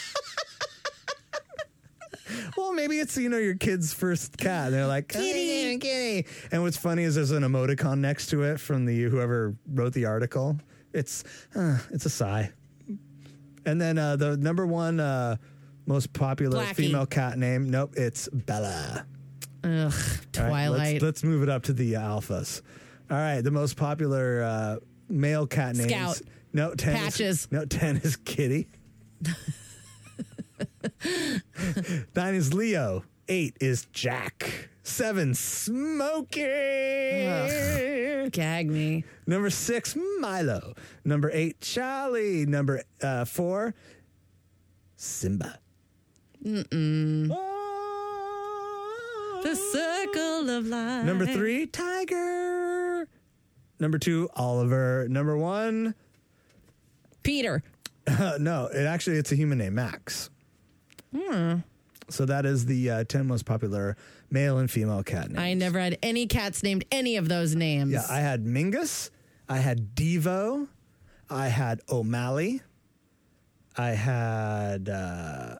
well, maybe it's, you know, your kid's first cat. And they're like, Kitty, Kitty. And what's funny is there's an emoticon next to it from the whoever wrote the article. It's uh, it's a sigh. And then uh, the number one uh, most popular Blackie. female cat name. Nope, it's Bella. Ugh, All right, Twilight. let's, let's move it up to the alphas. All right, the most popular uh, male cat names. Scout. No, ten Patches. Is, no, ten is Kitty. Nine is Leo. Eight is Jack. Seven, Smokey. Gag me. Number six, Milo. Number eight, Charlie. Number uh, four, Simba. Mm-mm. Oh. The circle of life. Number three, Tiger. Number two, Oliver. Number one, Peter. uh, no, it actually it's a human name, Max. Hmm. So that is the uh, ten most popular male and female cat names. I never had any cats named any of those names. Yeah, I had Mingus. I had Devo. I had O'Malley. I had. Uh,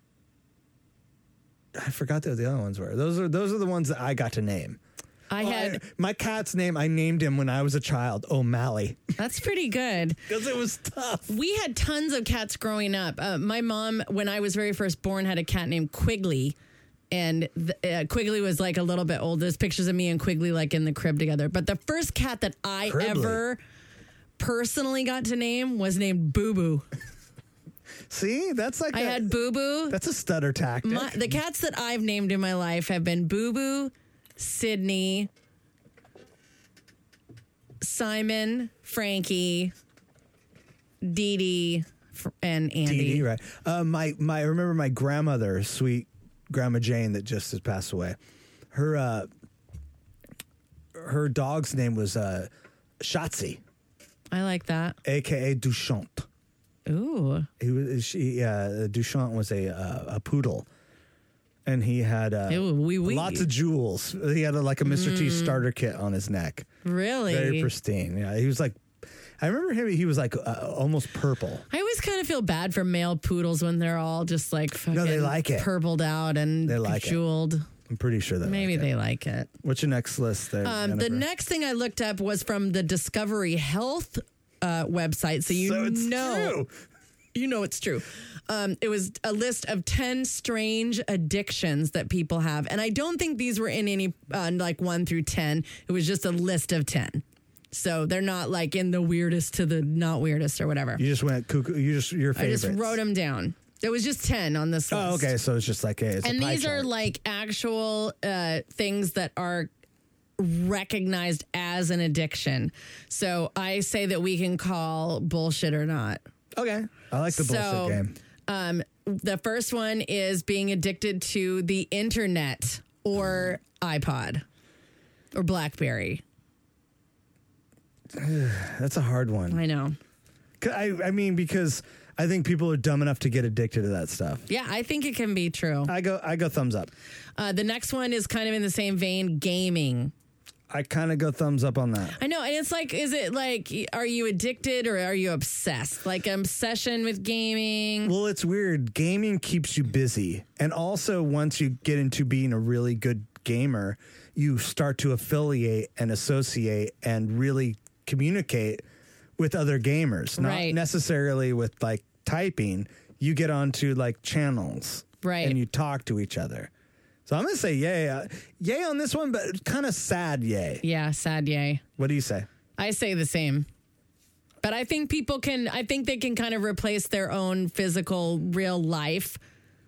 I forgot what the other ones were. Those are those are the ones that I got to name. I Oh, had. I- my cat's name. I named him when I was a child, O'Malley, That's pretty good. because it was tough. We had tons of cats growing up. Uh, my mom, when I was very first born, had a cat named Quigley. And the, uh, Quigley was like a little bit old. There's pictures of me and Quigley like in the crib together. But the first cat that I Cribbly. ever personally got to name was named Boo Boo. See, that's like I a- had Boo Boo. That's a stutter tactic. My, the cats that I've named in my life have been Boo Boo, Sydney, Simon, Frankie, Dee Dee, fr- and Andy. Dee Dee, right? Uh, my my. I remember my grandmother, sweet Grandma Jane, that just has passed away. Her uh, her dog's name was uh, Shotzi, I like that. aka Duchant. Ooh. He was she. Uh, Duchant was a uh, a poodle, and he had uh, Ew, wee wee. lots of jewels. He had a, like a Mister T starter kit on his neck, Really? very pristine. Yeah, he was like. I remember him. He was like uh, almost purple. I always kind of feel bad for male poodles when they're all just like fucking No, they like it. purpled out and They like it. jeweled. I'm pretty sure that Maybe like they it. like it. What's your next list there? Um, the Jennifer? next thing I looked up was from the Discovery Health uh, website, so you so it's know true. you know it's true. Um, it was a list of ten strange addictions that people have, and I don't think these were in any uh, like one through ten. It was just a list of ten. So they're not like in the weirdest to the not weirdest or whatever. You just went cuckoo. You just your I favorites. just wrote them down. There was just ten on this list. Oh, okay. So it's just like a. It's And a pie these are chart. like actual uh, things that are recognized as an addiction. So I say that we can call bullshit or not. Okay. I like the bullshit So, game. Um, the first one is being addicted to the internet or iPod or BlackBerry. That's a hard one. I know. 'Cause I I mean because I think people are dumb enough to get addicted to that stuff. Yeah, I think it can be true. I go I go thumbs up. Uh, the next one is kind of in the same vein, gaming. I kind of go thumbs up on that. I know, and it's like, is it like, are you addicted or are you obsessed? Like an obsession with gaming? Well, it's weird. Gaming keeps you busy. And also, once you get into being a really good gamer, you start to affiliate and associate and really communicate with other gamers, not Right. necessarily with like typing, you get onto like channels. Right. And you talk to each other. So I'm going to say yay. Uh, yay on this one, but kind of sad yay. Yeah, sad yay. What do you say? I say the same. But I think people can, I think they can kind of replace their own physical real life.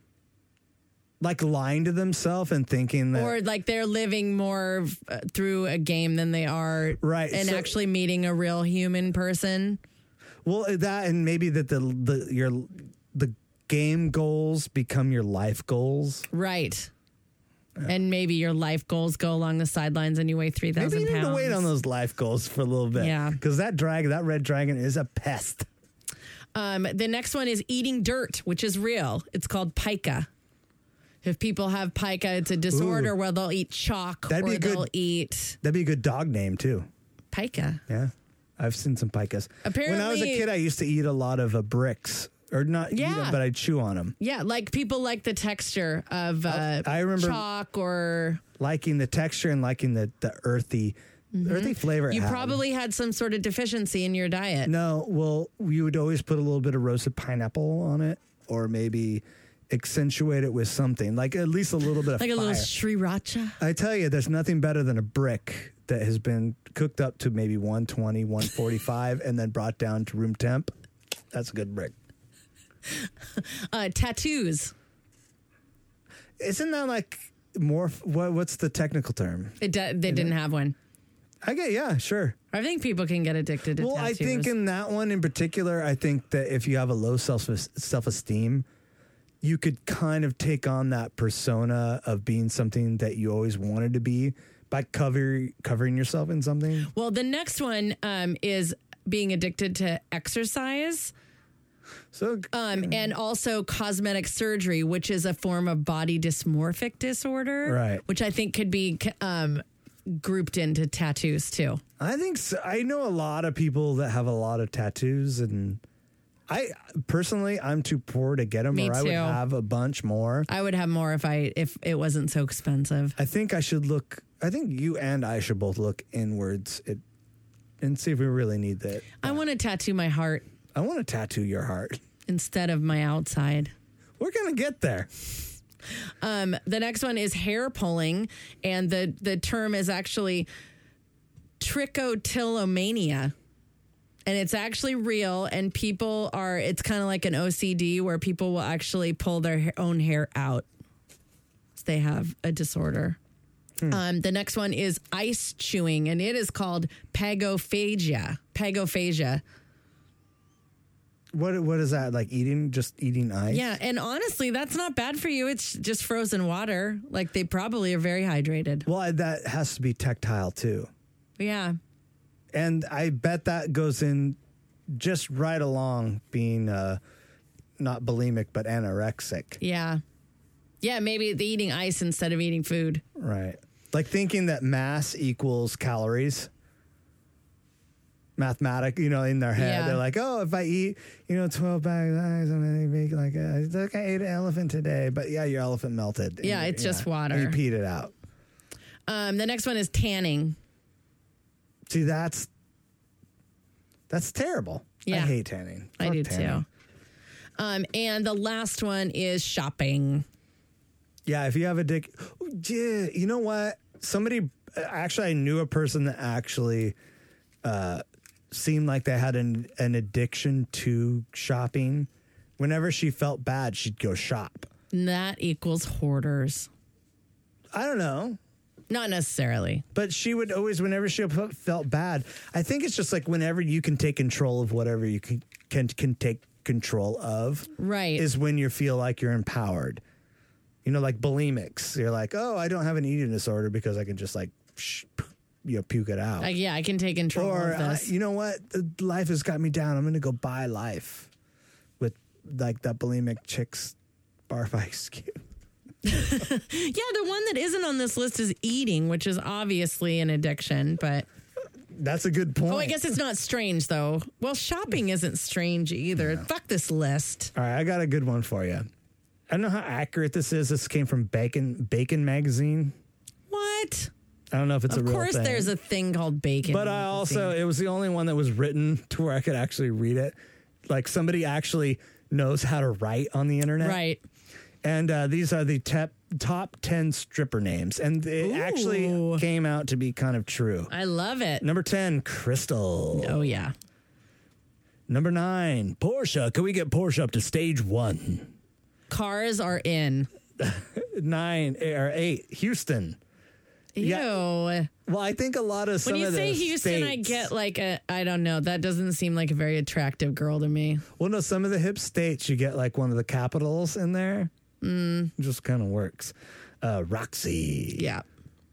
Like lying to themselves and thinking that. Or like they're living more uh, through a game than they are. Right. And so, actually meeting a real human person. Well, that and maybe that the, the, your, the game goals become your life goals. Right. And maybe your life goals go along the sidelines and you weigh three thousand Maybe you pounds. need to wait on those life goals for a little bit. Yeah. Because that dragon, that red dragon is a pest. Um, the next one is eating dirt, which is real. It's called pica. If people have pica, it's a disorder Ooh. where they'll eat chalk That'd or be a good- they'll eat That'd be a good dog name, too. pica. Yeah. I've seen some picas. When I was a Apparently- kid, I used to eat a lot of uh, bricks. Or not eat Yeah. them, but I'd chew on them. Yeah, like people like the texture of uh, I remember- chalk or Liking the texture and liking the, the earthy, earthy flavor. it you had. probably had some sort of deficiency in your diet. No, well, you would always put a little bit of roasted pineapple on it, or maybe accentuate it with something, like at least a little bit of Like a fire. little sriracha. I tell you, there's nothing better than a brick that has been cooked up to maybe one twenty, one forty-five, and then brought down to room temp. That's a good brick. Uh, tattoos. Isn't that like more? What, what's the technical term? It de- they didn't have one. I get, yeah, sure. I think people can get addicted to Well, I tattoos. think in that one in particular, I think that if you have a low self self esteem, you could kind of take on that persona of being something that you always wanted to be by cover covering yourself in something. Well, the next one um, is being addicted to exercise. So, Um, and also cosmetic surgery, which is a form of body dysmorphic disorder, Right. Which I think could be um, grouped into tattoos too. I think so. I know a lot of people that have a lot of tattoos, and I personally, I'm too poor to get them, Me or I would too. have a bunch more. I would have more if I if it wasn't so expensive. I think I should look. I think you and I should both look inwards at, and see if we really need that. I want to tattoo my heart I want to tattoo your heart. instead of my outside. We're gonna get there. Um, the next one is hair pulling, and the the term is actually trichotillomania. And it's actually real, and people are, it's kind of like an O C D where people will actually pull their ha- own hair out. They have a disorder. Um, the next one is ice chewing, and it is called pagophagia. Pagophagia. What what is that, like eating? Just eating ice? Yeah, and honestly, that's not bad for you. It's just frozen water. Like, they probably are very hydrated. Well, I- that has to be tactile too, Yeah. and I bet that goes in just right along being uh, not bulimic but anorexic. Yeah. Yeah, maybe the eating ice instead of eating food. Right. Like thinking that mass equals calories. Mathematic, you know, in their head. Yeah. They're like, oh, if I eat, you know, twelve bags of ice, I'm going to make like, a, it's like I ate an elephant today. But yeah, your elephant melted. Yeah, And- it's just water. And you peed it out. Um, the next one is tanning. See, that's, that's terrible. I Yeah. hate tanning. I Fuck do tanning. too. Um, and the last one is shopping. Yeah, if you have a dick, yeah, you know what? Somebody, actually, I knew a person that actually uh, seemed like they had an, an addiction to shopping. Whenever she felt bad, she'd go shop. And that equals hoarders. I don't know. Not necessarily. But she would always, whenever she f- felt bad, I think it's just like whenever you can take control of whatever you can can, can take control of, Right. is when you feel like you're empowered. You know, like bulimics. You're like, oh, I don't have an eating disorder because I can just like, sh- you know, puke it out. Like, yeah, I can take control or, of uh, this. you know what? Life has got me down. I'm going to go buy life with like that bulimic chick's barf ice cube. Yeah, the one that isn't on this list is eating, which is obviously an addiction, but That's a good point. oh, I guess it's not strange though. Well, shopping isn't strange either. Fuck this list. All right, I got a good one for you. I don't know how accurate this is. This came from Bacon Bacon Magazine. What? I don't know if it's a Of real course thing. there's a thing called bacon. But I also, it was the only one that was written to where I could actually read it. Like somebody actually knows how to write on the internet. Right. And uh, these are the tep- top ten stripper names. And it Ooh. actually came out to be kind of true. I love it. Number ten, Crystal. Oh, yeah. Number nine, Portia. Can we get Portia up to stage one? Cars are in. Nine or eight, Houston. Ew. Yeah. Well, I think a lot of some When you of say the Houston, I states- get like a, I don't know. That doesn't seem like a very attractive girl to me. Well, no, some of the hip states, you get like one of the capitals in there. Mm. It just kind of works. Uh, Roxy. Yeah.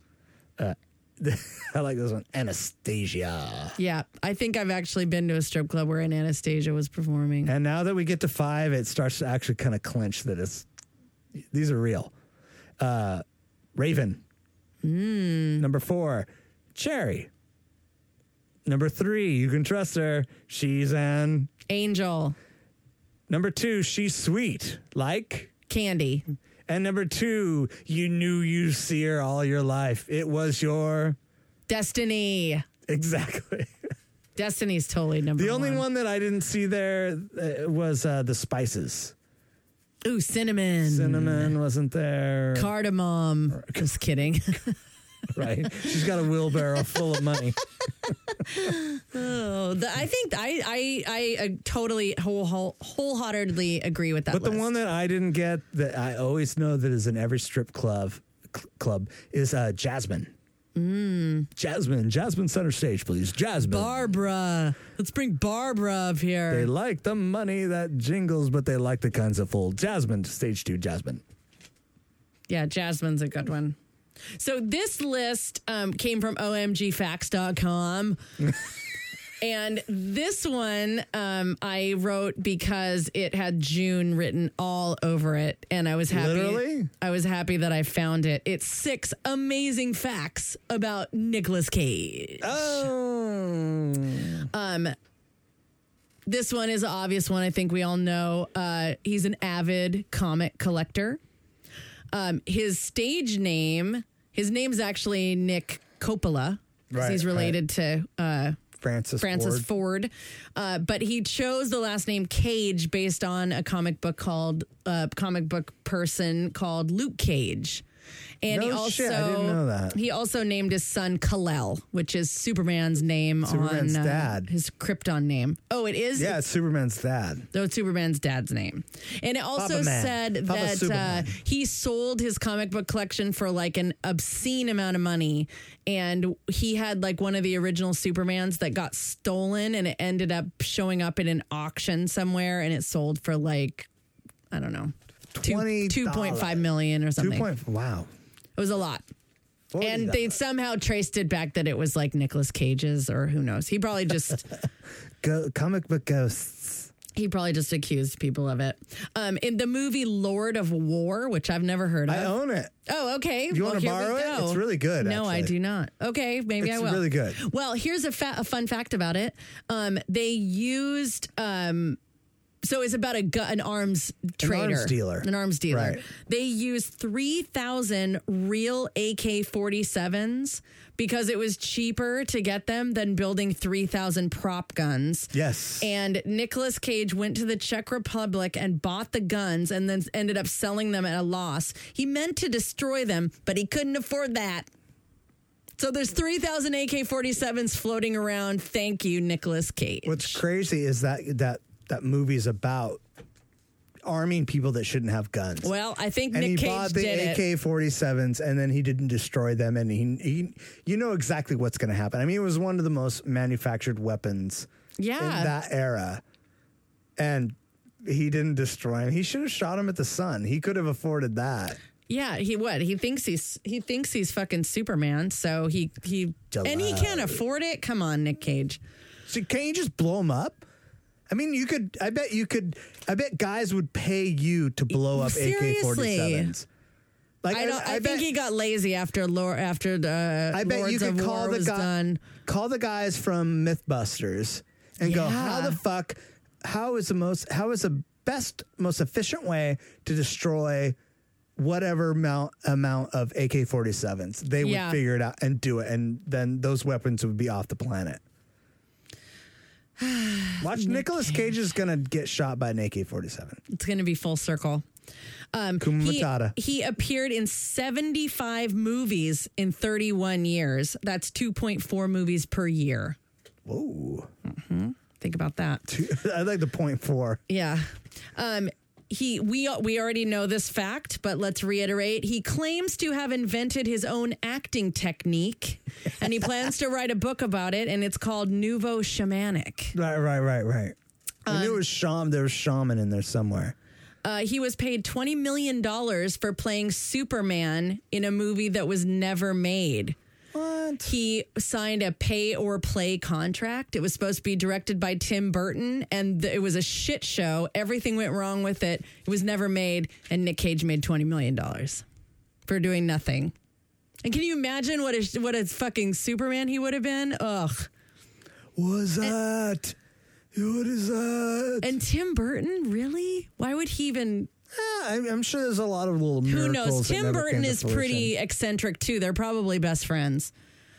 I like this one. Anastasia. Yeah. I think I've actually been to a strip club where an Anastasia was performing. And now that we get to five, it starts to actually kind of clinch that it's, these are real. Uh, Raven. Mm. Number four, Cherry. Number three, you can trust her. She's an. Angel. Number two, she's sweet. Like. Candy. And number two, you knew you'd see her all your life. It was your. Destiny. Exactly. Destiny's totally number The one. only one that I didn't see there uh, was uh, the spices. Ooh, cinnamon. Cinnamon wasn't there. Cardamom. Just kidding. Right. She's got a wheelbarrow full of money. Oh, the, I think I I I uh, totally whole, whole, wholeheartedly agree with that. But the list. one that I didn't get that I always know that is in every strip club cl- club is uh, Jasmine. Mm. Jasmine. Jasmine center stage, please. Jasmine. Barbara. Let's bring Barbara up here. They like the money that jingles, but they like the kinds that fold. Jasmine, stage two, Jasmine. Yeah, Jasmine's a good one. So this list um, came from O M G facts dot com. And this one um, I wrote because it had June written all over it. And I was happy. Literally? I was happy that I found it. It's six amazing facts about Nicolas Cage. Oh. Um, this one is an obvious one. I think we all know. Uh, he's an avid comic collector. Um, his stage name, his name's actually Nick Coppola. 'Cause Right, he's related to uh, Francis, Francis Ford. Ford. Uh, but he chose the last name Cage based on a comic book called, uh, comic book person called Luke Cage. And No he also, shit, I didn't know that. He also named his son Kal-El, which is Superman's name Superman's on uh, dad. his Krypton name. Oh, it is? Yeah, it's Superman's dad. Though it's Superman's dad's name. And it also Papa Man. said Papa that uh, Superman. he sold his comic book collection for like an obscene amount of money. And he had like one of the original Supermans that got stolen and it ended up showing up in an auction somewhere and it sold for like, I don't know, twenty two point five million or something. Two point. Wow. It was a lot. forty And they somehow traced it back that it was like Nicolas Cage's or who knows. He probably just Go, comic book ghosts. he probably just accused people of it. Um, in the movie Lord of War, which I've never heard of. I own it. Oh, okay. You well, wanna here we borrow it? go. It's really good, No, I actually. do not. Okay, maybe It's I will. really good. Well, here's a, fa- a fun fact about it. Um, they used. Um, so it's about a gu- an arms trader, arms dealer. an arms dealer. Right. They used three thousand real A K forty-sevens because it was cheaper to get them than building three thousand prop guns. Yes. And Nicolas Cage went to the Czech Republic and bought the guns and then ended up selling them at a loss. He meant to destroy them, but he couldn't afford that. So there's three thousand A K forty-sevens floating around. Thank you, Nicolas Cage. What's crazy is that that that movie's about arming people that shouldn't have guns. Well, I think and Nick he Cage bought the did A it. K forty-sevens, and then he didn't destroy them, and he, he you know exactly what's going to happen. I mean, it was one of the most manufactured weapons Yeah. in that era, and he didn't destroy him. He should have shot him at the sun. He could have afforded that. Yeah, he what? He thinks he's he thinks he's fucking Superman. So he he and he can't afford it. Come on, Nick Cage. So can you just blow him up? I mean, you could. I bet you could. I bet guys would pay you to blow up A K forty-sevens. Like I don't. I, I think bet- he got lazy after Lord after the I bet Lords you could of call War the was guy, done. call the guys from MythBusters and go, Yeah. how the fuck, how is the most, how is the best, most efficient way to destroy whatever amount amount of A K forty-sevens? They would Yeah. figure it out and do it, and then those weapons would be off the planet. Watch, Nicolas Cage is going to get shot by an A K forty-seven. It's going to be full circle. Um, Kuma he, Matata. he appeared in seventy-five movies in thirty-one years. That's two point four movies per year. Whoa. Mm-hmm. Think about that. I like the point four. Yeah. Um, he we we already know this fact, but let's reiterate. He claims to have invented his own acting technique, and he plans to write a book about it, and it's called Nouveau Shamanic. Right, right, right, right. I Um, knew it was shaman. There was shaman in there somewhere. Uh, he was paid twenty million dollars for playing Superman in a movie that was never made. What? He signed a pay or play contract. It was supposed to be directed by Tim Burton, and th- it was a shit show. Everything went wrong with it. It was never made, and Nick Cage made twenty million dollars for doing nothing. And can you imagine what a, what a fucking Superman he would have been? Ugh. What's that? What is that? And Tim Burton, really? Why would he even... Yeah, I'm, I'm sure there's a lot of little miracles. Who knows? that Tim never Burton came to is fruition. pretty eccentric too. They're probably best friends.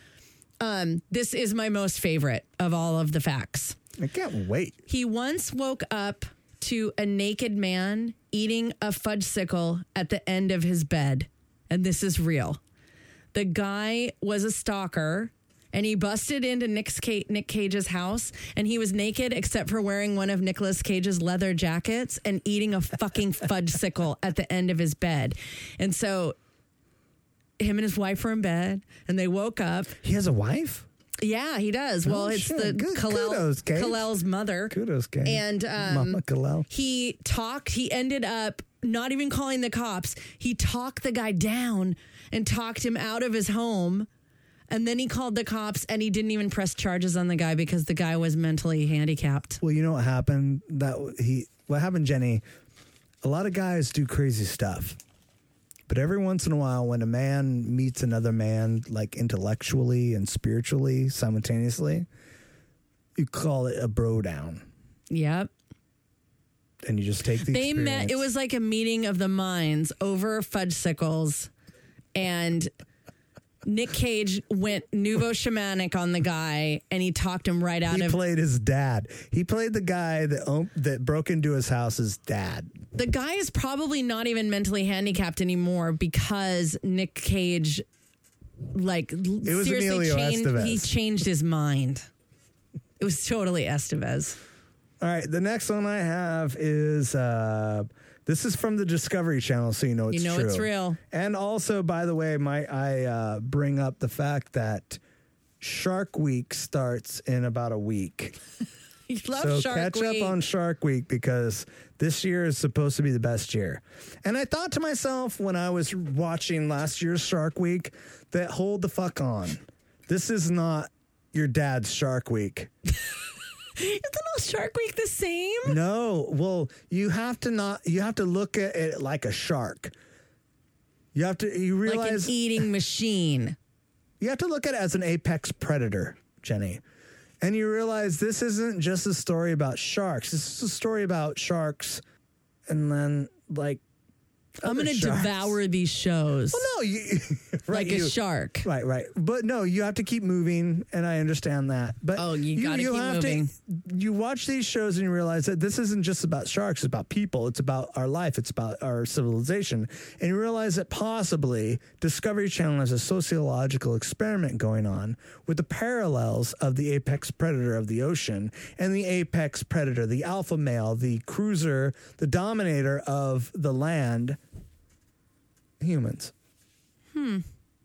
Um, this is my most favorite of all of the facts. I can't wait. He once woke up to a naked man eating a fudgesicle at the end of his bed. And this is real. The guy was a stalker, and he busted into Nick's Ca- Nick Cage's house, and he was naked except for wearing one of Nicolas Cage's leather jackets and eating a fucking fudgesicle at the end of his bed. And so him and his wife were in bed, and they woke up. He has a wife? Yeah, he does. Well, Oh, it's shit. the Good- Kal-El, kudos, Cage. Kal-El's mother. Kudos, Cage. And um, Mama Kal-El. he talked, he ended up not even calling the cops. He talked the guy down and talked him out of his home. And then he called the cops, and he didn't even press charges on the guy because the guy was mentally handicapped. Well, you know what happened? That he what happened, Jenny? A lot of guys do crazy stuff, but every once in a while, when a man meets another man, like intellectually and spiritually simultaneously, you call it a bro down, Yep. and you just take the. They met, experience. it was like a meeting of the minds over fudgesicles, and Nick Cage went nouveau shamanic on the guy, and he talked him right out He of played his dad. He played the guy that owned, that broke into his house's dad. the guy is probably not even mentally handicapped anymore because Nick Cage, like, It was seriously Emilio changed. Estevez. He changed his mind. It was totally Estevez. All right, the next one I have is uh, this is from the Discovery Channel, so you know it's You know true. it's real. And also, by the way, my I uh, bring up the fact that Shark Week starts in about a week. You love so Shark catch Week. up on Shark Week because this year is supposed to be the best year. And I thought to myself when I was watching last year's Shark Week that hold the fuck on. This is not your dad's Shark Week. Isn't all Shark Week the same? No, well, you have to not. You have to look at it like a shark. You have to. You Like an realize eating machine. you have to look at it as an apex predator, Jenny, and you realize this isn't just a story about sharks. This is a story about sharks, and then like I'm other going to sharks. devour these shows Well, no, you right, like a you- shark. Right, right. But no, you have to keep moving, and I understand that. But Oh, you gotta keep have moving. To, you watch these shows and you realize that this isn't just about sharks. It's about people. It's about our life. It's about our civilization. And you realize that possibly Discovery Channel has a sociological experiment going on with the parallels of the apex predator of the ocean and the apex predator, the alpha male, the cruiser, the dominator of the land, humans. Hmm.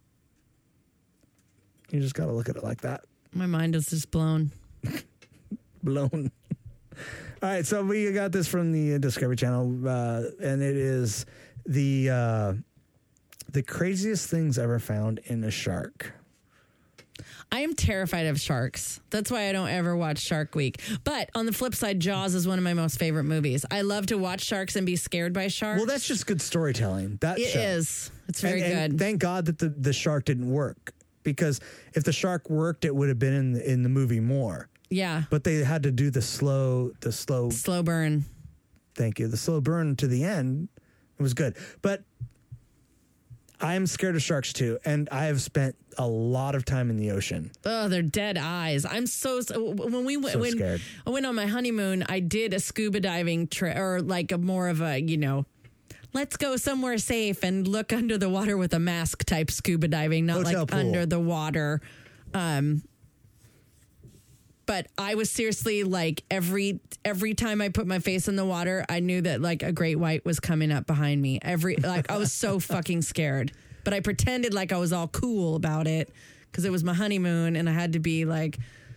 You just got to look at it like that. My mind is just blown. Blown. All right, so we got this from the Discovery Channel, uh, and it is the uh, the craziest things ever found in a shark. I am terrified of sharks. That's why I don't ever watch Shark Week. But on the flip side, Jaws is one of my most favorite movies. I love to watch sharks and be scared by sharks. Well, that's just good storytelling. That It show. is. It's very and, and good. Thank God that the, the shark didn't work, because if the shark worked, it would have been in the, in the movie more. Yeah. But they had to do the slow, the slow. Slow burn. Thank you. The slow burn to the end. It was good. But I'm scared of sharks too, and I have spent a lot of time in the ocean. Oh, they're dead eyes. I'm so, so when we went So when scared. I went on my honeymoon, I did a scuba diving trip, or like a more of a, you know, let's go somewhere safe and look under the water with a mask type scuba diving, not Hotel like pool. under the water. Um, but I was seriously like every every time I put my face in the water, I knew that like a great white was coming up behind me. Every like I was so fucking scared, but I pretended like I was all cool about it because it was my honeymoon and I had to be like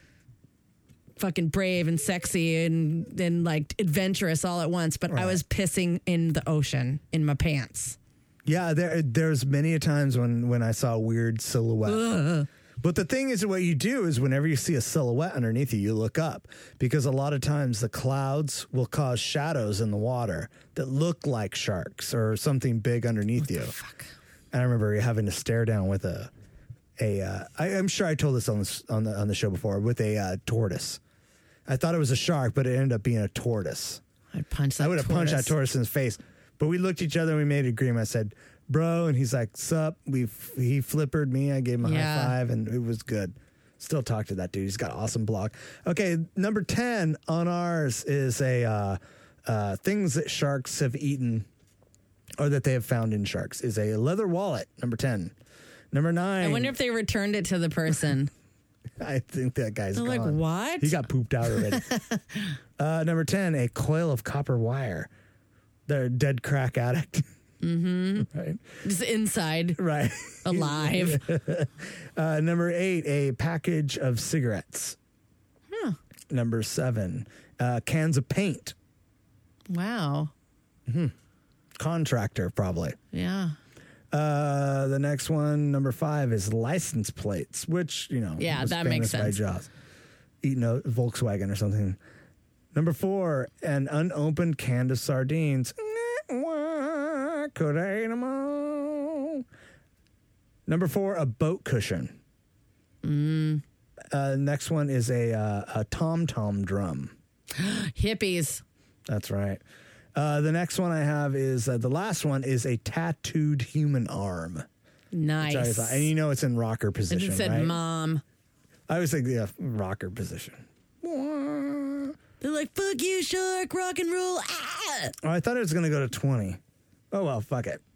fucking brave and sexy and and like adventurous all at once. But I Right. was pissing in the ocean in my pants. Yeah, there there's many a times when when I saw a weird silhouette. Ugh. But the thing is, what you do is whenever you see a silhouette underneath you, you look up because a lot of times the clouds will cause shadows in the water that look like sharks or something big underneath you. Fuck. And I remember having to stare down with a a. Uh, I, I'm sure I told this on this on the on the show before with a uh, tortoise. I thought it was a shark, but it ended up being a tortoise. I'd punch that. I would have punched that tortoise in his face. But we looked at each other and we made an agreement. I said, bro, and he's like, sup? We f- he flippered me. I gave him a Yeah. high five, and it was good. Still talk to that dude. He's got an awesome blog. Okay, number ten on ours is a uh, uh, things that sharks have eaten or that they have found in sharks is a leather wallet. Number ten. Number nine. I wonder if they returned it to the person. I think that guy's They're like, gone. what? He got pooped out already. uh, number ten, a coil of copper wire. They're a dead crack addict. Mm-hmm. Right. Just inside, Right. alive. Uh, number eight, a package of cigarettes. Huh. Number seven, uh, cans of paint. Wow. Contractor, probably. Yeah. Uh, the next one, number five, is license plates, which, you know, Yeah, was that makes famous by sense. Jaws. Eating a Volkswagen or something. Number four, an unopened can of sardines. Could I eat 'em all? Number four, a boat cushion. Mm. Uh, next one is a uh, a tom tom drum. Hippies. That's right. Uh, the next one I have is uh, the last one is a tattooed human arm. Nice. Which I thought- and you know it's in rocker And position, it said right? mom. I always think yeah, rocker position. They're like, fuck you, shark, rock and roll. Ah! Oh, I thought it was going to go to twenty. Oh, well, fuck it.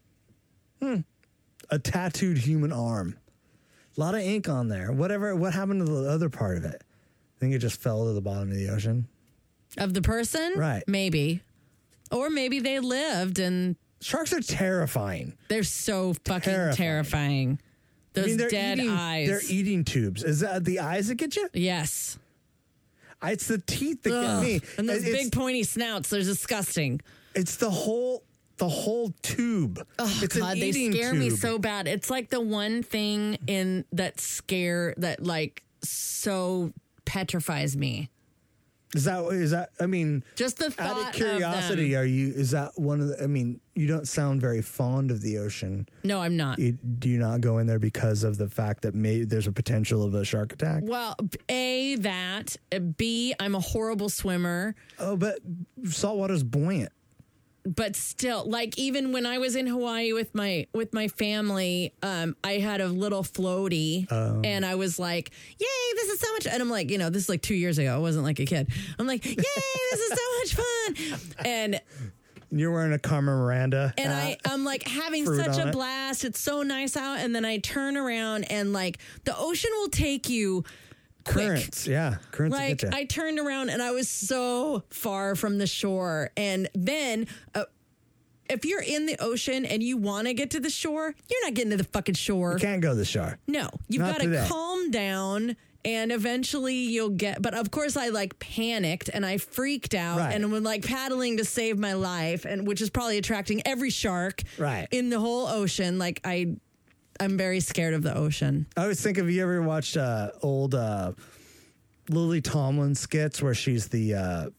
Hmm. A tattooed human arm. A lot of ink on there. Whatever. What happened to the other part of it? I think it just fell to the bottom of the ocean. Of the person? Right. Maybe. Or maybe they lived and Sharks are terrifying. they're so fucking Terrifying. terrifying. Those I mean, they're dead eating, eyes. They're eating tubes. Is that the eyes that get you? Yes. It's the teeth that Ugh. get me. And those it's, big pointy snouts, they're disgusting. It's the whole the whole tube. Oh it's God, an they eating scare me tube. so bad. It's like the one thing in that scare that like so petrifies me. Is that is that? I mean, Just the out thought of curiosity, of them. are you? Is that one of the? I mean, you don't sound very fond of the ocean. No, I'm not. You, do you not go in there because of the fact that maybe there's a potential of a shark attack? Well, A, that. B, I'm a horrible swimmer. Oh, but saltwater's buoyant. But still, like even when I was in Hawaii with my with my family, um, I had a little floaty, Oh. and I was like, "Yay, this is so much!" And I'm like, you know, this is like two years ago. I wasn't like a kid. I'm like, "Yay, this is so much fun!" And You're wearing a Carmen Miranda. and hat. I I'm like having Fruit such on a it. blast. It's so nice out, and then I turn around and like the ocean will take you. Quick. currents, yeah, currents will Like get you. I turned around and I was so far from the shore. And then uh, if you're in the ocean and you want to get to the shore, you're not getting to the fucking shore. You can't go to the shore. No, you've Not got to today. calm down. And eventually you'll get, but of course I like panicked and I freaked out Right. and was like paddling to save my life, and which is probably attracting every shark Right. in the whole ocean. Like I, I'm very scared of the ocean. I always think, have you ever watched uh, old uh, Lily Tomlin skits where she's the uh,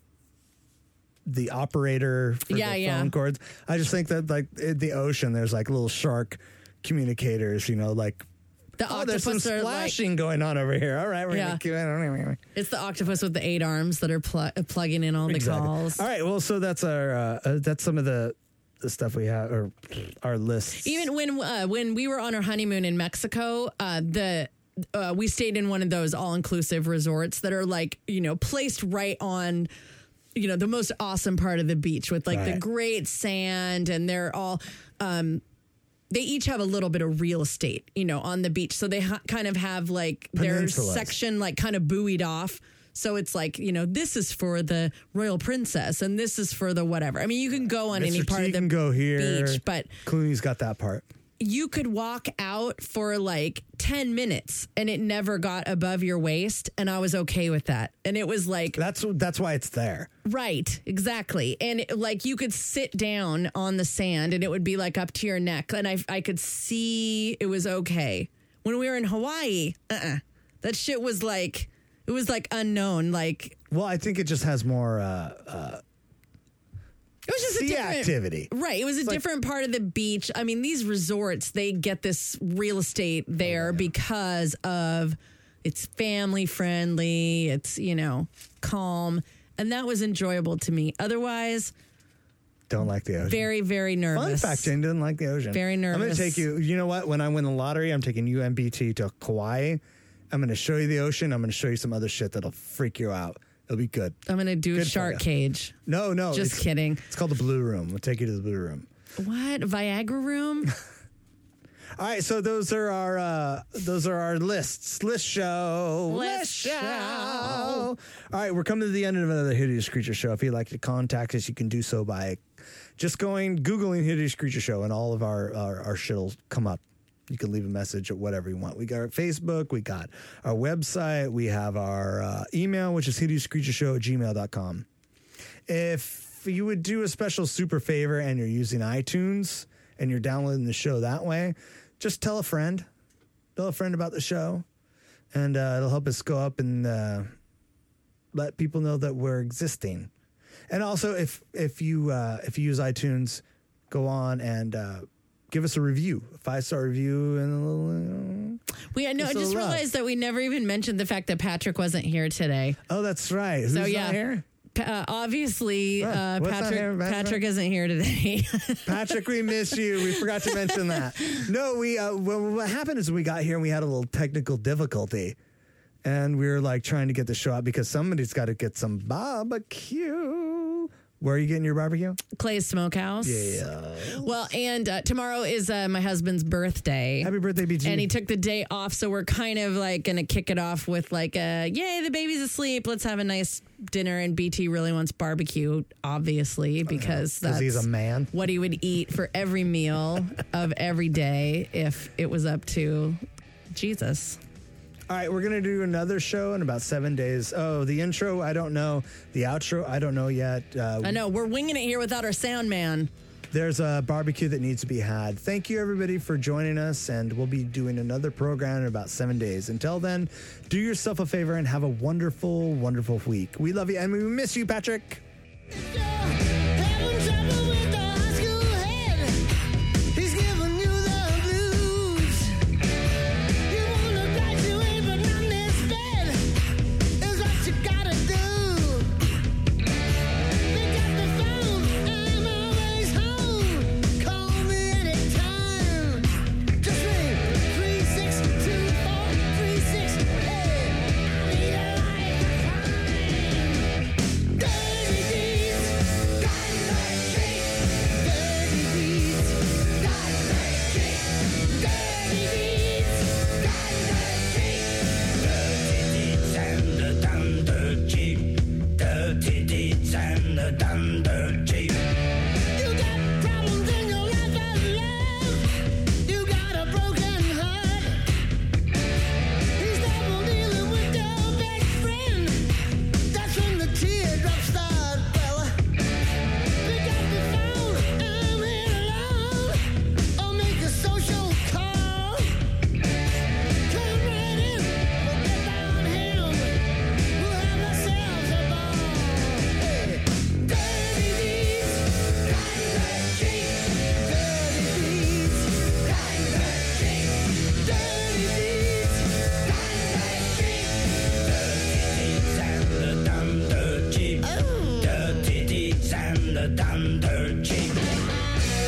the operator for Yeah, the yeah. phone cords? I just think that like in the ocean, there's like little shark communicators, you know, like, The oh, there's some octopus are like, splashing going on over here. All right, we're Yeah. gonna keep it's the octopus with the eight arms that are pl- plugging in all the Exactly. calls. All right, well, so that's our uh, uh, that's some of the the stuff we have or our lists. Even when uh, when we were on our honeymoon in Mexico, uh, the uh, we stayed in one of those all-inclusive resorts that are like, you know, placed right on, you know, the most awesome part of the beach with like Right. the great sand, and they're all um, they each have a little bit of real estate, you know, on the beach. So they ha- kind of have like their Peninsulas. section like kind of buoyed off. So it's like, you know, this is for the royal princess and this is for the whatever. I mean, you can go on any Mister part T of the can go here. beach, but Clooney's got that part. you could walk out for like ten minutes and it never got above your waist. And I was okay with that. And it was like, That's that's why it's there. right, exactly. And it, like you could sit down on the sand and it would be like up to your neck. And I, I could see it was okay. When we were in Hawaii, uh-uh, that shit was like, it was like unknown. Like, Well, I think it just has more uh, uh, it was just a sea different activity. Right. It was a like- different part of the beach. I mean, these resorts, they get this real estate there because of it's family friendly, it's, you know, calm. And that was enjoyable to me. Otherwise, Don't like the ocean. very, very Fun nervous. fact, Jane doesn't like the ocean. Very I'm going nervous. to take you. You know what? When I win the lottery, I'm taking you M B T to Kauai. I'm going to show you the ocean. I'm going to show you some other shit that'll freak you out. It'll be good. I'm going to do a Good for shark ya. cage. No, no. Just it's, kidding. It's called the Blue Room. We'll take you to the Blue Room. What? Viagra room? All right, so those are our uh, those are our lists. List show. List show. All right, we're coming to the end of another Hideous Creature Show. If you'd like to contact us, you can do so by just going Googling Hideous Creature Show, and all of our our, our shit will come up. You can leave a message at whatever you want. We got our Facebook, we got our website, we have our uh, email, which is hideous creature show at gmail dot com. If you would do a special super favor and you're using iTunes and you're downloading the show that way, just tell a friend. Tell a friend about the show, and uh, it'll help us go up and uh, let people know that we're existing. And also, if if you uh, if you use iTunes, go on and uh, give us a review, a five star review, and a little. We no, I Just a just love. realized that we never even mentioned the fact that Patrick wasn't here today. Oh, that's right. Who's So, yeah. not here? Pa- Uh, obviously, What? uh, What's not Patrick here, Patrick? Patrick isn't here today. Patrick, we miss you. We forgot to mention that. No, we. Uh, well, what happened is we got here and we had a little technical difficulty, and we were like trying to get the show out because somebody's got to get some barbecue. Where are you getting your barbecue? Clay's Smokehouse. Yeah. Well, and uh, tomorrow is uh, my husband's birthday. Happy birthday, B G. And he took the day off, so we're kind of like going to kick it off with like, a, yay, the baby's asleep. Let's have a nice dinner. And B T really wants barbecue, obviously, because Because that's he's a man. what he would eat for every meal of every day if it was up to Jesus. All right, we're going to do another show in about seven days. Oh, the intro, I don't know. The outro, I don't know yet. Uh, I know, we're winging it here without our sound man. There's a barbecue that needs to be had. Thank you, everybody, for joining us, and we'll be doing another program in about seven days. Until then, do yourself a favor and have a wonderful, wonderful week. We love you, and we miss you, Patrick. Having trouble with the high school head. He's giving you the blues. You wanna graduate, but not instead. Is what you gotta do. Pick up the phone. I'm always home. Call me anytime. Just ring three six two four three six. Hey, I need a lifeline. Dirty deeds, dynamite shake. Dirty deeds, dynamite shake. Dirty deeds, dynamite shake. Dirty deeds and the thunder jeep. You got problems in your life of love. You got a broken heart. He's double dealing with your best friend. That's when the teardrops start, fella. Pick up the phone, I'm here alone. Or make a social call. Come right in, forget about him. We'll have ourselves a ball. Hey, dirty deeds, dynamite shake. Dirty deeds, dynamite shake. Dirty deeds, dynamite shake. And the thunder jeep. Oh. Dirty deeds and the thunder jeep.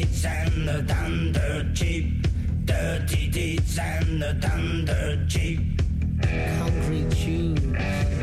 deeds and the done dirt cheap. Dirty deeds and the done dirt cheap. Concrete shoes,